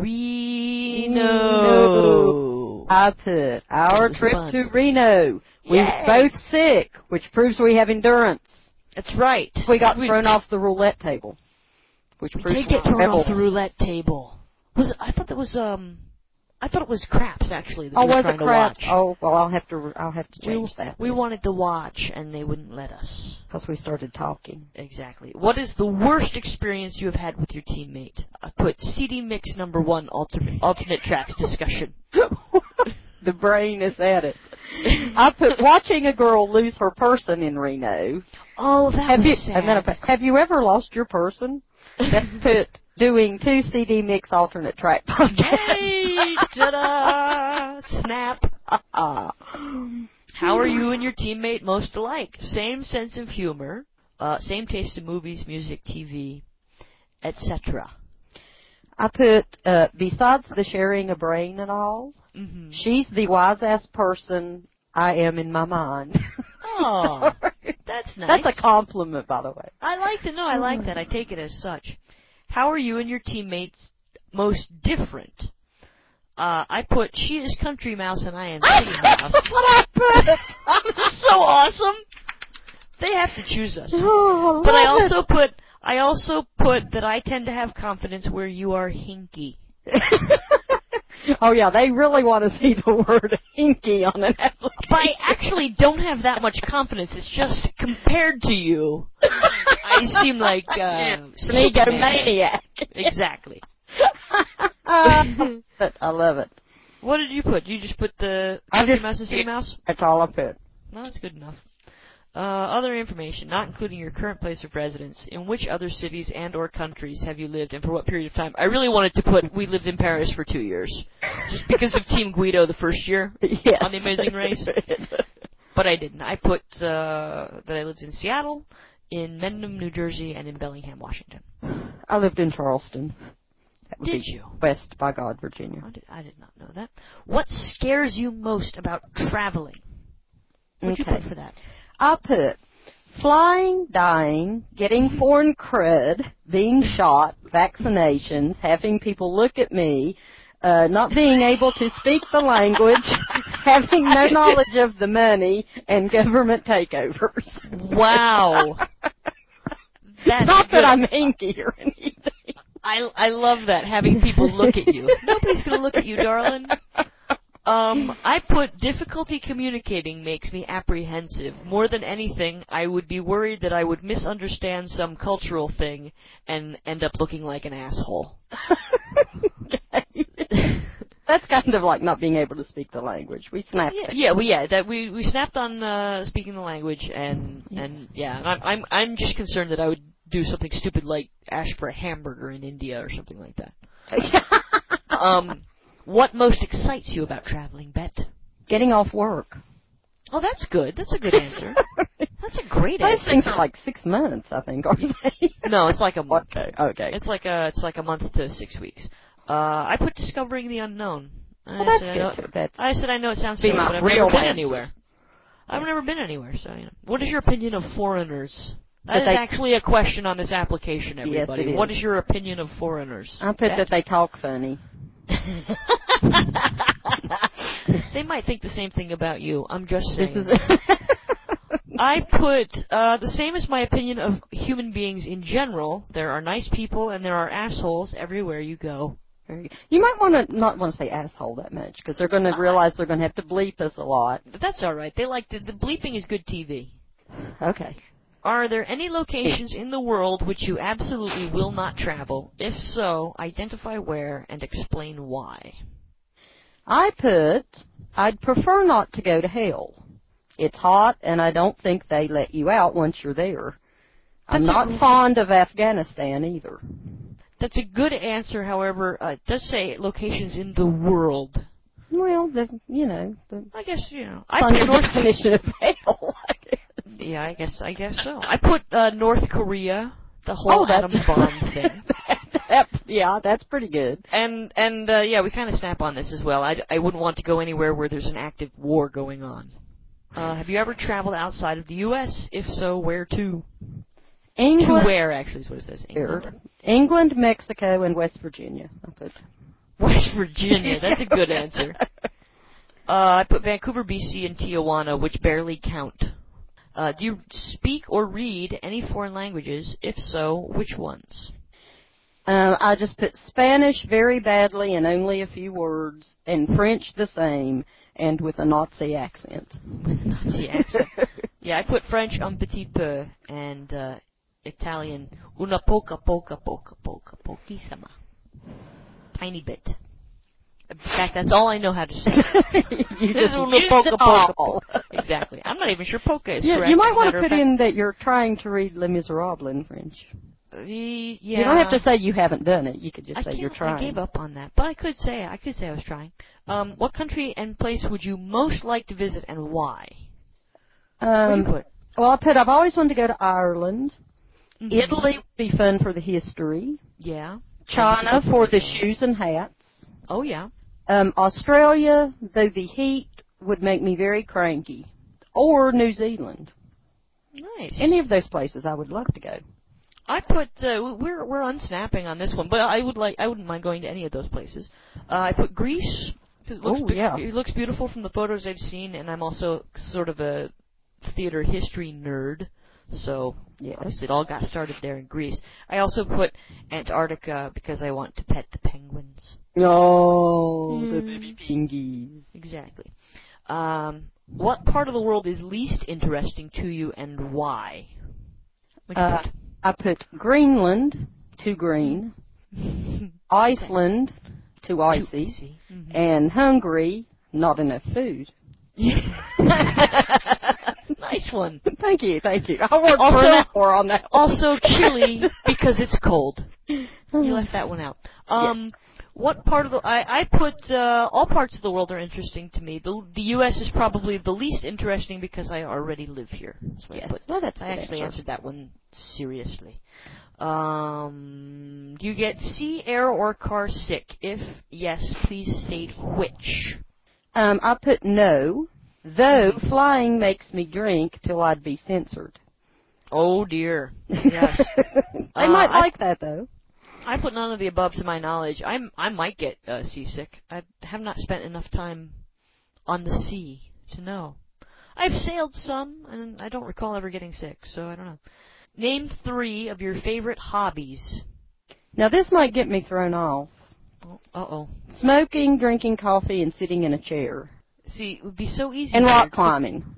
Reno. I put our trip to Reno. We were both sick, which proves we have endurance. That's right. We got thrown off the roulette table. Which we did get thrown off the roulette table. I thought it was craps actually. That was it craps? Oh, well, I'll have to change that. We wanted to watch, and they wouldn't let us because we started talking. Exactly. What is the worst experience you have had with your teammate? I put CD mix number 1 alternate tracks discussion. The brain is at it. I put watching a girl lose her person in Reno. Oh, that was sad. And then have you ever lost your person? That put doing 2 CD mix alternate track podcasts. Hey, ta-da! Snap. How are you and your teammate most alike? Same sense of humor, same taste in movies, music, TV, etc. I put, besides the sharing a brain and all, she's the wise-ass person I am in my mind. Oh, that's nice. That's a compliment, by the way. I like that. I take it as such. How are you and your teammates most different? I put, she is Country Mouse and I am City Mouse. That's what I put! That's so awesome! They have to choose us. Oh, but I also put that I tend to have confidence where you are hinky. Oh yeah, they really want to see the word hinky on an application. But I actually don't have that much confidence. It's just compared to you, I seem like an egomaniac. Exactly. But I love it. What did you put? You just put the Country Mouse and City Mouse? That's all I put. Well, that's good enough. Other information, not including your current place of residence. In which other cities and or countries have you lived and for what period of time? I really wanted to put, we lived in Paris for 2 years. Just because of Team Guido the first year on The Amazing Race. But I didn't. I put that I lived in Seattle, in Mendham, New Jersey, and in Bellingham, Washington. I lived in Charleston. Did you? West by God, Virginia. I did not know that. What scares you most about traveling? What did you put for that? I put flying, dying, getting foreign crud, being shot, vaccinations, having people look at me, not being able to speak the language, having no knowledge of the money, and government takeovers. Wow. That's not good. that I'm hinky or anything. I love that, having people look at you. Nobody's going to look at you, darling. I put difficulty communicating makes me apprehensive. More than anything, I would be worried that I would misunderstand some cultural thing and end up looking like an asshole. That's kind of like not being able to speak the language. We snapped. We snapped on speaking the language, and I'm just concerned that I would do something stupid like ask for a hamburger in India or something like that. What most excites you about traveling, Bet? Getting off work. Oh, that's good. That's a good answer. That's a great answer. Those things are like 6 months, I think, aren't they? No, it's like a month. Okay. It's like a month to 6 weeks. I put discovering the unknown. That's good too. I said I know it sounds silly, but I've never been anywhere. I've never been anywhere, so you know. What is your opinion of foreigners? That is actually a question on this application, everybody. Yes, it is. What is your opinion of foreigners? I put that they talk funny. They might think the same thing about you. I'm just saying. I put the same as my opinion of human beings in general. There are nice people and there are assholes everywhere you go. You might not want to say asshole that much because they're going to realize they're going to have to bleep us a lot. But that's all right. They like the bleeping is good TV. Okay. Are there any locations in the world which you absolutely will not travel? If so, identify where and explain why. I put, I'd prefer not to go to hell. It's hot, and I don't think they let you out once you're there. I'm not fond of Afghanistan either. That's a good answer, however, it does say locations in the world. Well, I guess, you know. I put North definition of hell. Yeah, I guess so. I put North Korea, the whole atom bomb thing. Yeah, that's pretty good. And we kind of snap on this as well. I wouldn't want to go anywhere where there's an active war going on. Have you ever traveled outside of the U.S.? If so, where to? England. To where, actually, is what it says. England, Mexico, and West Virginia. I put West Virginia. That's a good answer. I put Vancouver, BC, and Tijuana, which barely count. Do you speak or read any foreign languages? If so, which ones? I just put Spanish very badly and only a few words, and French the same, and with a Nazi accent. With a Nazi accent. Yeah, I put French un petit peu, and Italian una poca, pochissima. Tiny bit. In fact, that's all I know how to say. You just poca. Exactly. I'm not even sure polka is correct. You might want to put in that you're trying to read Les Miserables in French. Yeah. You don't have to say you haven't done it. You could just say you're trying. I gave up on that, but I could say I was trying. What country and place would you most like to visit and why? What do you put? Well, I've always wanted to go to Ireland. Mm-hmm. Italy would be fun for the history. Yeah. China for the shoes and hats. Oh, yeah. Australia, though the heat would make me very cranky. Or New Zealand. Nice. Any of those places I would love to go. I put we're unsnapping on this one, but I wouldn't mind going to any of those places. I put Greece because it looks beautiful from the photos I've seen, and I'm also sort of a theater history nerd, so obviously it all got started there in Greece. I also put Antarctica because I want to pet the penguins. Oh, the baby penguins. Exactly. What part of the world is least interesting to you and why? I put Greenland, too green, Iceland, too icy, and Hungary, not enough food. Nice one. Thank you. I'll work for an hour on that one. Also Chile, because it's cold. You left that one out. Yes. What part of the... I put all parts of the world are interesting to me. The U.S. is probably the least interesting because I already live here. That's what I put. Well, that's I actually answered that one seriously. Do you get sea, air, or car sick? If yes, please state which. I put no, though flying makes me drink till I'd be censored. Oh, dear. Yes. They might like that, though. I put none of the above to my knowledge. I might get seasick. I have not spent enough time on the sea to know. I've sailed some, and I don't recall ever getting sick, so I don't know. Name 3 of your favorite hobbies. Now, this might get me thrown off. Uh-oh. Smoking, drinking coffee, and sitting in a chair. See, it would be so easy. And rock climbing.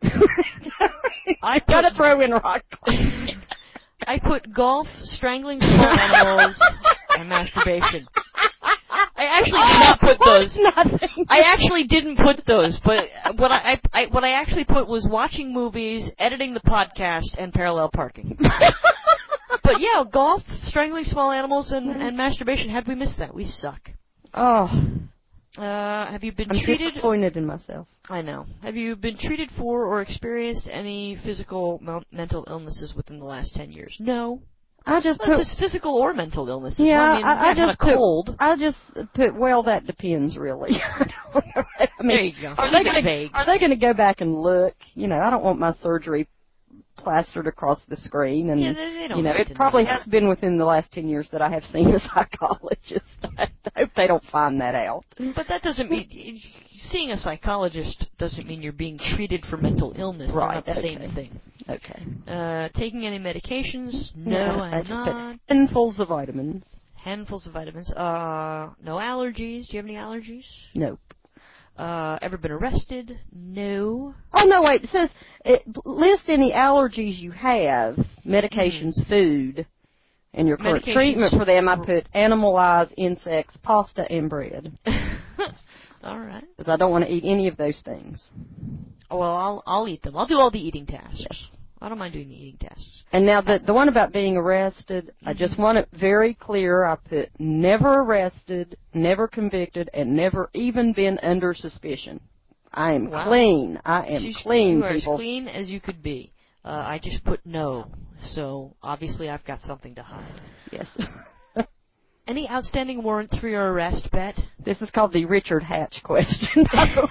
I gotta throw in rock climbing. I put golf, strangling small animals, and masturbation. I actually did not put those. I actually didn't put those, but what I actually put was watching movies, editing the podcast, and parallel parking. But yeah, golf, strangling small animals, and masturbation. How'd we miss that? We suck. Oh. Have you been I'm disappointed in myself. I know. Have you been treated for or experienced any physical mental illnesses within the last 10 years? No. It's physical or mental illnesses. Yeah, well, I just put cold. I just put, well, that depends, really. I mean, there you go. Are they going to go back and look? You know, I don't want my surgery plastered across the screen, and they don't it probably has been within the last 10 years that I have seen a psychologist. I hope they don't find that out. But that doesn't mean seeing a psychologist doesn't mean you're being treated for mental illness. They're not the same thing. Okay. Taking any medications? No, I'm not. Handfuls of vitamins. Handfuls of vitamins. No allergies. Do you have any allergies? Nope. Ever been arrested? No. Oh, no, wait. It says, list any allergies you have, medications, food, and your current treatment for them. I put animal eyes, insects, pasta, and bread. All right. Because I don't want to eat any of those things. Oh, well, I'll eat them. I'll do all the eating tasks. Yes. I don't mind doing the eating tasks. And now the one about being arrested, I just want it very clear. I put never arrested, never convicted, and never even been under suspicion. I am clean. I am clean, you are people. As clean as you could be. I just put no. So, obviously, I've got something to hide. Yes. Any outstanding warrants for your arrest, Bet? This is called the Richard Hatch question, by the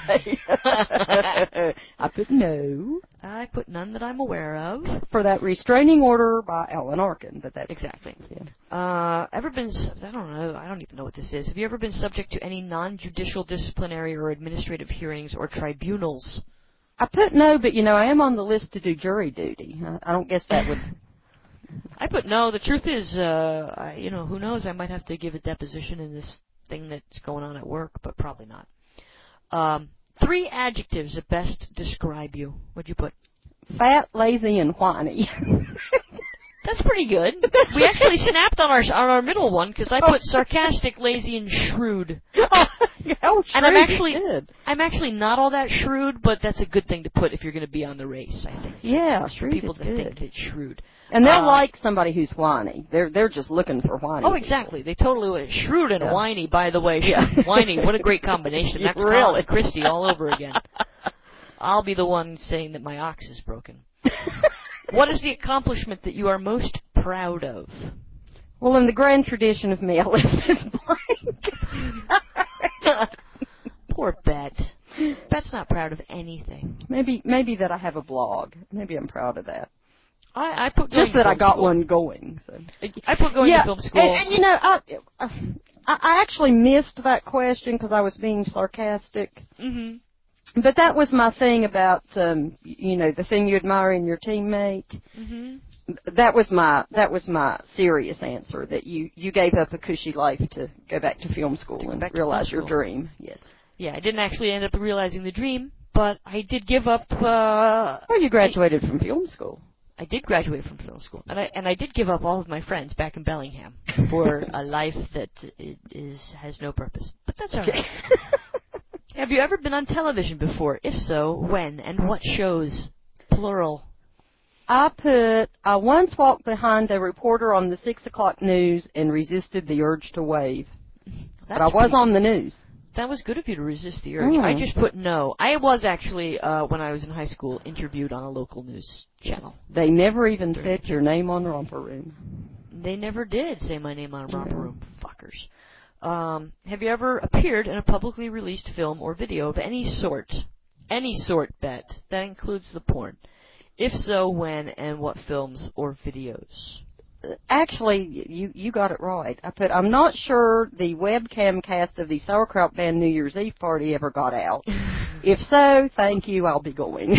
way. I put no. I put none that I'm aware of. For that restraining order by Alan Arkin, but that's... Exactly. Yeah. Ever been... I don't know. I don't even know what this is. Have you ever been subject to any non-judicial disciplinary or administrative hearings or tribunals? I put no, but, I am on the list to do jury duty. I don't guess that would... I put no. The truth is, who knows? I might have to give a deposition in this thing that's going on at work, but probably not. 3 adjectives that best describe you. What'd you put? Fat, lazy, and whiny. That's pretty good. We actually snapped on our middle one because I put sarcastic, lazy, and shrewd. Oh, and I'm actually not all that shrewd, but that's a good thing to put if you're going to be on the race, I think. Yeah, shrewd people to think it's shrewd. And they'll like somebody who's whiny. They're just looking for whiny. Oh, exactly. They totally would. Shrewd and whiny, by the way. Whiny, what a great combination. That's really Colin Christie all over again. I'll be the one saying that my ox is broken. What is the accomplishment that you are most proud of? Well, in the grand tradition of me, I left this blank. Poor Bet. Bet's not proud of anything. Maybe that I have a blog. Maybe I'm proud of that. I put going just that I got school. one going. So I put going to film school. And you know, I actually missed that question because I was being sarcastic. Mm-hmm. But that was my thing about, you know, the thing you admire in your teammate. Mm-hmm. That was my serious answer, that you gave up a cushy life to go back to film school and realize your dream. Yes. Yeah, I didn't actually end up realizing the dream, but I did give up. Well, you graduated from film school. I did graduate from film school, and I did give up all of my friends back in Bellingham for a life that has no purpose. But that's all right. Have you ever been on television before? If so, when and what shows? Plural. I once walked behind a reporter on the 6 o'clock news and resisted the urge to wave. But I was on the news. That was good of you to resist the urge. I just put no. I was actually, when I was in high school, interviewed on a local news channel. They never even said your name on Romper Room. They never did say my name on Romper Room, fuckers. Have you ever appeared in a publicly released film or video of any sort? Any sort, Bet. That includes the porn. If so, when and what films or videos? Actually, you got it right. I'm not sure the webcam cast of the Sauerkraut Band New Year's Eve party ever got out. If so, thank you, I'll be going.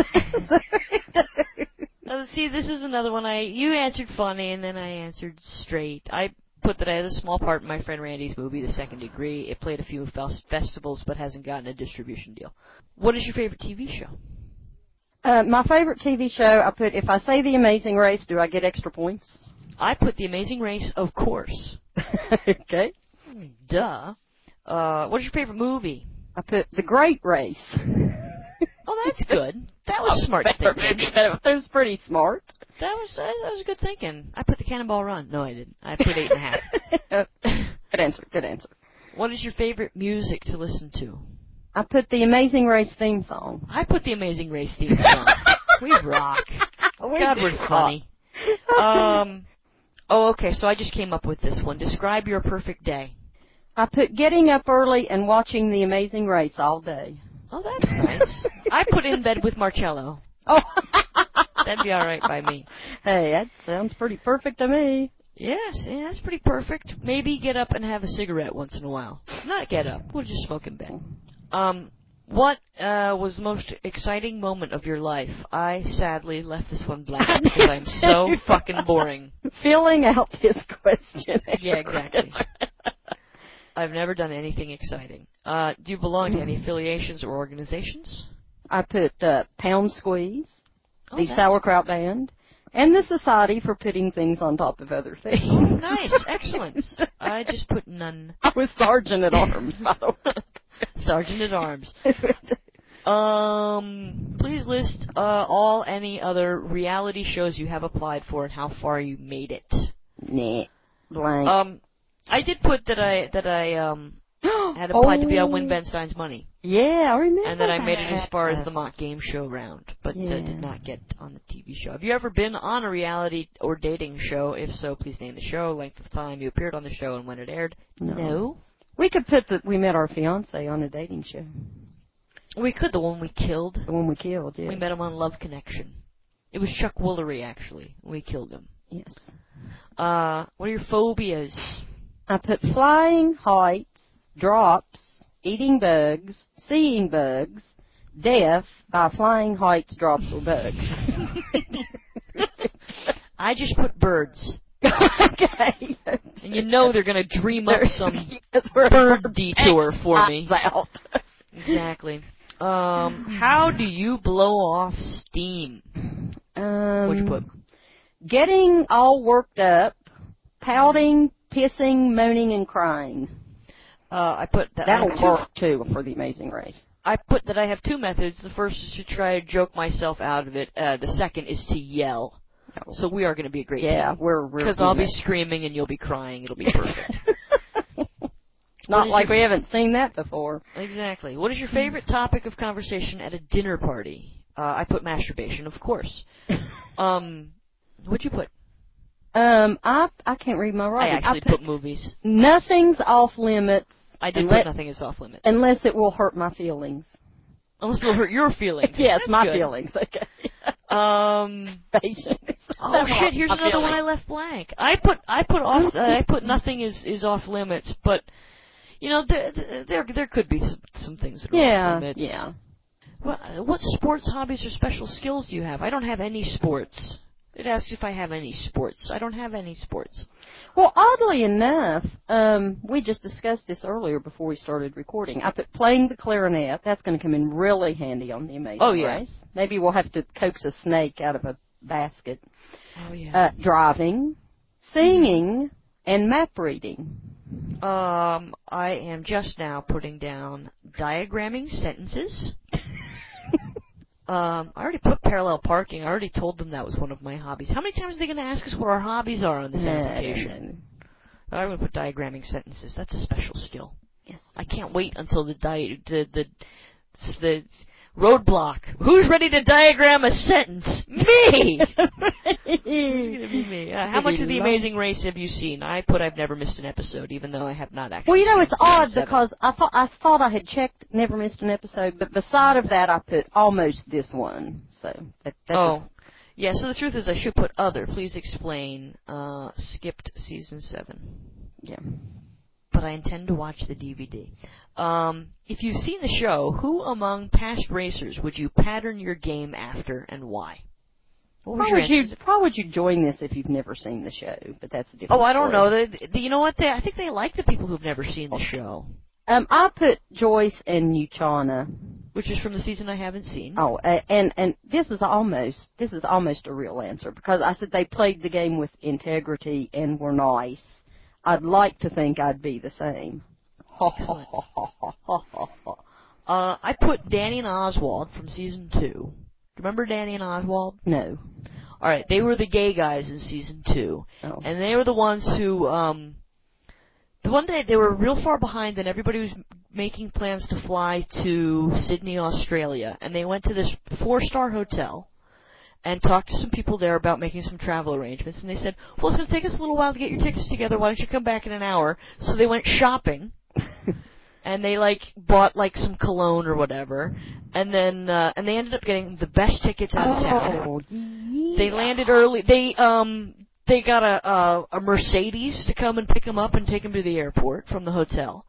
See, this is another one you answered funny and then I answered straight. I put that I had a small part in my friend Randy's movie, The Second Degree. It played a few festivals but hasn't gotten a distribution deal. What is your favorite TV show? My favorite TV show, I put, if I say The Amazing Race, do I get extra points? I put The Amazing Race, of course. Okay. Duh. What's your favorite movie? I put The Great Race. Oh, that's good. That was smart thinking. That was pretty smart. That was good thinking. I put The Cannonball Run. No, I didn't. I put 8.5. Good answer. What is your favorite music to listen to? I put the Amazing Race theme song. I put the Amazing Race theme song. We rock. God, we're funny. Okay, so I just came up with this one. Describe your perfect day. I put getting up early and watching the Amazing Race all day. Oh, that's nice. I put in bed with Marcello. Oh. That'd be all right by me. Hey, that sounds pretty perfect to me. Yes, yeah, that's pretty perfect. Maybe get up and have a cigarette once in a while. Not get up. We'll just smoke in bed. What was the most exciting moment of your life? I sadly left this one blank because I'm so fucking boring. Filling out this question. Yeah, exactly. I've never done anything exciting. Do you belong to any affiliations or organizations? I put Pound Squeeze, the Sauerkraut Band, and the Society for Putting Things on Top of Other Things. Oh, nice. Excellent. I just put none. I was Sergeant at Arms, by the way. Sergeant at Arms. Please list any other reality shows you have applied for and how far you made it. Nah. Blank. I did put that I had applied to be on Win Ben Stein's Money. Yeah, I remember. And that I made it as far as the mock game show round, but did not get on the TV show. Have you ever been on a reality or dating show? If so, please name the show, length of time you appeared on the show, and when it aired. No. We could put that we met our fiance on a dating show. We could, the one we killed. The one we killed, yes. We met him on Love Connection. It was Chuck Woolery, actually. We killed him. Yes. What are your phobias? I put flying, heights, drops, eating bugs, seeing bugs, death by flying, heights, drops, or bugs. I just put birds. Okay. And you know they're going to dream up some bird detour for me. Out. Exactly. How do you blow off steam? What'd you put? Getting all worked up, pouting, pissing, moaning, and crying. I put that. That'll work too for the Amazing Race. I put that I have two methods. The first is to try to joke myself out of it. The second is to yell. Oh. So we are going to be a great team. Yeah, we're because I'll be screaming and you'll be crying. It'll be perfect. not like we haven't seen that before. Exactly. What is your favorite topic of conversation at a dinner party? I put masturbation, of course. What'd you put? I can't read my writing. I actually put movies. Nothing's off limits. I did put nothing is off limits. Unless it will hurt my feelings. Unless it will hurt your feelings. Yes, That's my good. feelings. Okay. Oh shit! Here's another one I left blank. I put nothing is off limits, but there could be some things that are off limits. Yeah. What sports hobbies or special skills do you have? I don't have any sports. It asks if I have any sports. I don't have any sports. Well, oddly enough, we just discussed this earlier before we started recording. I put playing the clarinet. That's going to come in really handy on the Amazing Race. Maybe we'll have to coax a snake out of a basket. Oh, yeah. Driving, singing, and map reading. I am just now putting down diagramming sentences. I already put parallel parking. I already told them that was one of my hobbies. How many times are they going to ask us what our hobbies are on this application? I'm going to put diagramming sentences. That's a special skill. Yes. I can't wait until the roadblock. Who's ready to diagram a sentence? Me! It's going to be me. How much of The Amazing Race have you seen? I put I've never missed an episode, even though I have not actually Well, it's odd 7. because I thought I had checked never missed an episode, but beside of that I put almost this one. So that's yeah, so the truth is I should put other. Please explain. Skipped season 7. Yeah. But I intend to watch the DVD. If you've seen the show, who among past racers would you pattern your game after and why? Why would you join this if you've never seen the show? But that's a different story. I don't know. You know what? I think they like the people who've never seen the show. I put Joyce and Uchana, which is from the season I haven't seen. Oh, and this is almost a real answer because I said they played the game with integrity and were nice. I'd like to think I'd be the same. I put Danny and Oswald from season 2. Remember Danny and Oswald? No. Alright, they were the gay guys in season 2. Oh. And they were the ones who, the one day they were real far behind and everybody was making plans to fly to Sydney, Australia. And they went to this 4-star hotel and talked to some people there about making some travel arrangements. And they said, well, it's going to take us a little while to get your tickets together. Why don't you come back in an hour? So they went shopping. And they bought some cologne or whatever, and then and they ended up getting the best tickets out of town. Yeah. They landed early. They got a Mercedes to come and pick them up and take them to the airport from the hotel.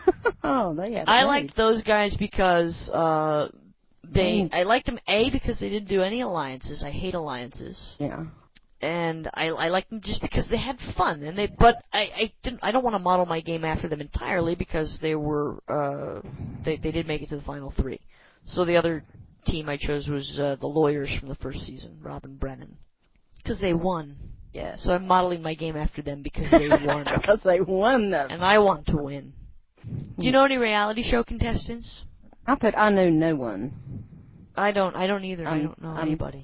They had. I liked those guys because I liked them because they didn't do any alliances. I hate alliances. Yeah. And I liked them just because they had fun, but I don't want to model my game after them entirely because they were they did make it to the final 3. So the other team I chose was the lawyers from the first season, Rob and Brennan, because they won. Yeah. So I'm modeling my game after them because they won. Because they won them. And I want to win. Do you know any reality show contestants? I know no one. I don't either. I don't know anybody.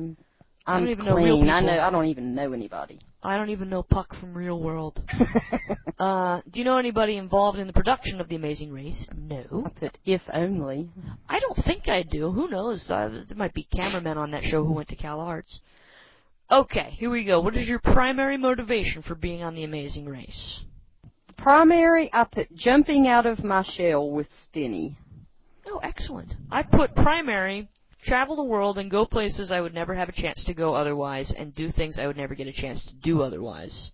I don't even know real people. I don't even know anybody. I don't even know Puck from Real World. Do you know anybody involved in the production of The Amazing Race? No. I put if only. I don't think I do. Who knows? There might be cameramen on that show who went to Cal Arts. Okay, here we go. What is your primary motivation for being on The Amazing Race? Primary, I put jumping out of my shell with Stinny. Oh, excellent. I put primary, travel the world and go places I would never have a chance to go otherwise and do things I would never get a chance to do otherwise.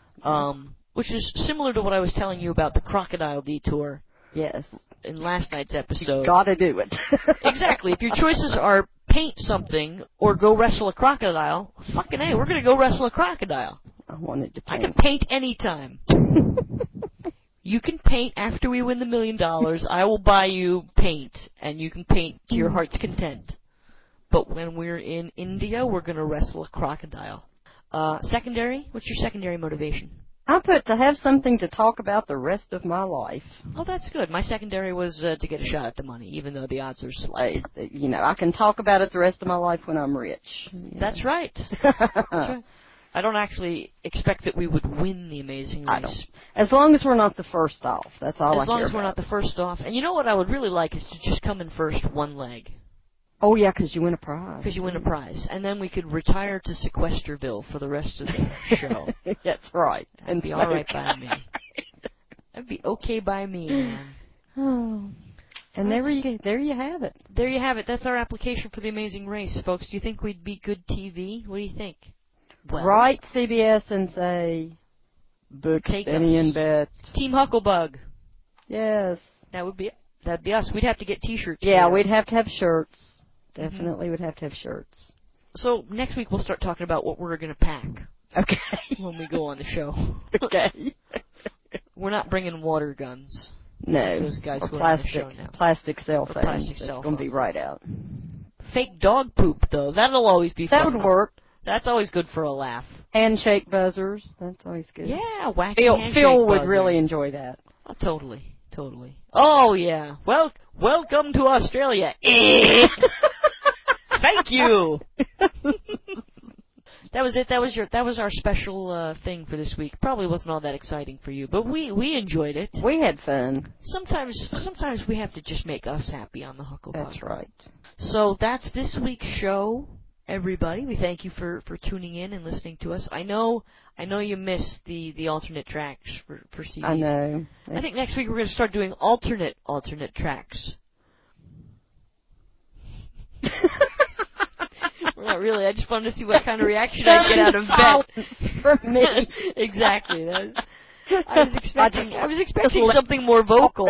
Which is similar to what I was telling you about the crocodile detour. Yes. In last night's episode. You gotta do it. Exactly. If your choices are paint something or go wrestle a crocodile, fucking A, we're gonna go wrestle a crocodile. I wanted to paint. I can paint anytime. You can paint after we win the $1 million. I will buy you paint, and you can paint to your heart's content. But when we're in India, we're going to wrestle a crocodile. Secondary? What's your secondary motivation? I put to have something to talk about the rest of my life. Oh, that's good. My secondary was to get a shot at the money, even though the odds are slight. I can talk about it the rest of my life when I'm rich. That's right. That's right. I don't actually expect that we would win the Amazing Race. I don't. As long as we're not the first off, that's all I care about. As long as we're not the first off. And you know what I would really like is to just come in first one leg. Oh, yeah, because you win a prize. Because you win a prize. And then we could retire to Sequesterville for the rest of the show. That's right. That'd be all right by me. That'd be okay by me, man. Oh. And there you have it. There you have it. That's our application for the Amazing Race, folks. Do you think we'd be good TV? What do you think? Well, write CBS and say, book Stenny and Bet. Team Hucklebug. Yes. That'd be us. We'd have to get T-shirts. Yeah, we'd have to have shirts. Definitely would have to have shirts. So next week we'll start talking about what we're going to pack. Okay. When we go on the show. Okay. We're not bringing water guns. No. Those guys or who plastic, are on the show now. Plastic cell phones. Plastic cell phones. It's going to be right out. Fake dog poop, though. That'll always be fun. That would work. That's always good for a laugh. Handshake buzzers. That's always good. Yeah, wacky handshake Phil would buzzer. really enjoy that. Oh, totally. Oh, yeah. Welcome to Australia. Thank you. That was it. That was our special thing for this week. Probably wasn't all that exciting for you, but we enjoyed it. We had fun. Sometimes we have to just make us happy on the Hucklebug. That's right. So that's this week's show, everybody. We thank you for tuning in and listening to us. I know you missed the alternate tracks for CDs. I know. I think next week we're going to start doing alternate tracks. Well, not really. I just wanted to see what kind of reaction I'd get out of Bet. From me. Exactly. I was expecting something more vocal.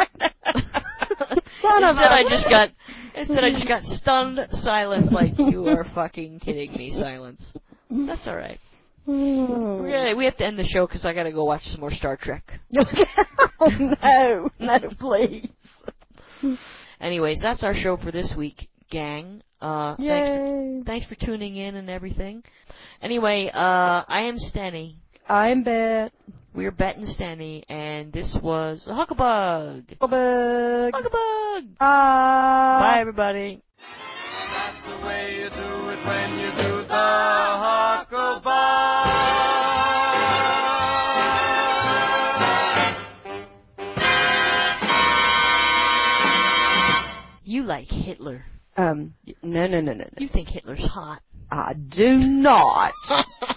Instead, I just got stunned silence. Like, you are fucking kidding me. Silence. That's all right. We have to end the show because I got to go watch some more Star Trek. Oh, no, please. Anyways, that's our show for this week, gang. Thanks for tuning in and everything. Anyway, I am Stenny. I'm Bet. We're Bet and Stenny, and this was Hucklebug. Hucklebug. Bye, everybody. That's the way you do it when you do the Hucklebug. You like Hitler. No. You think Hitler's hot. I do not.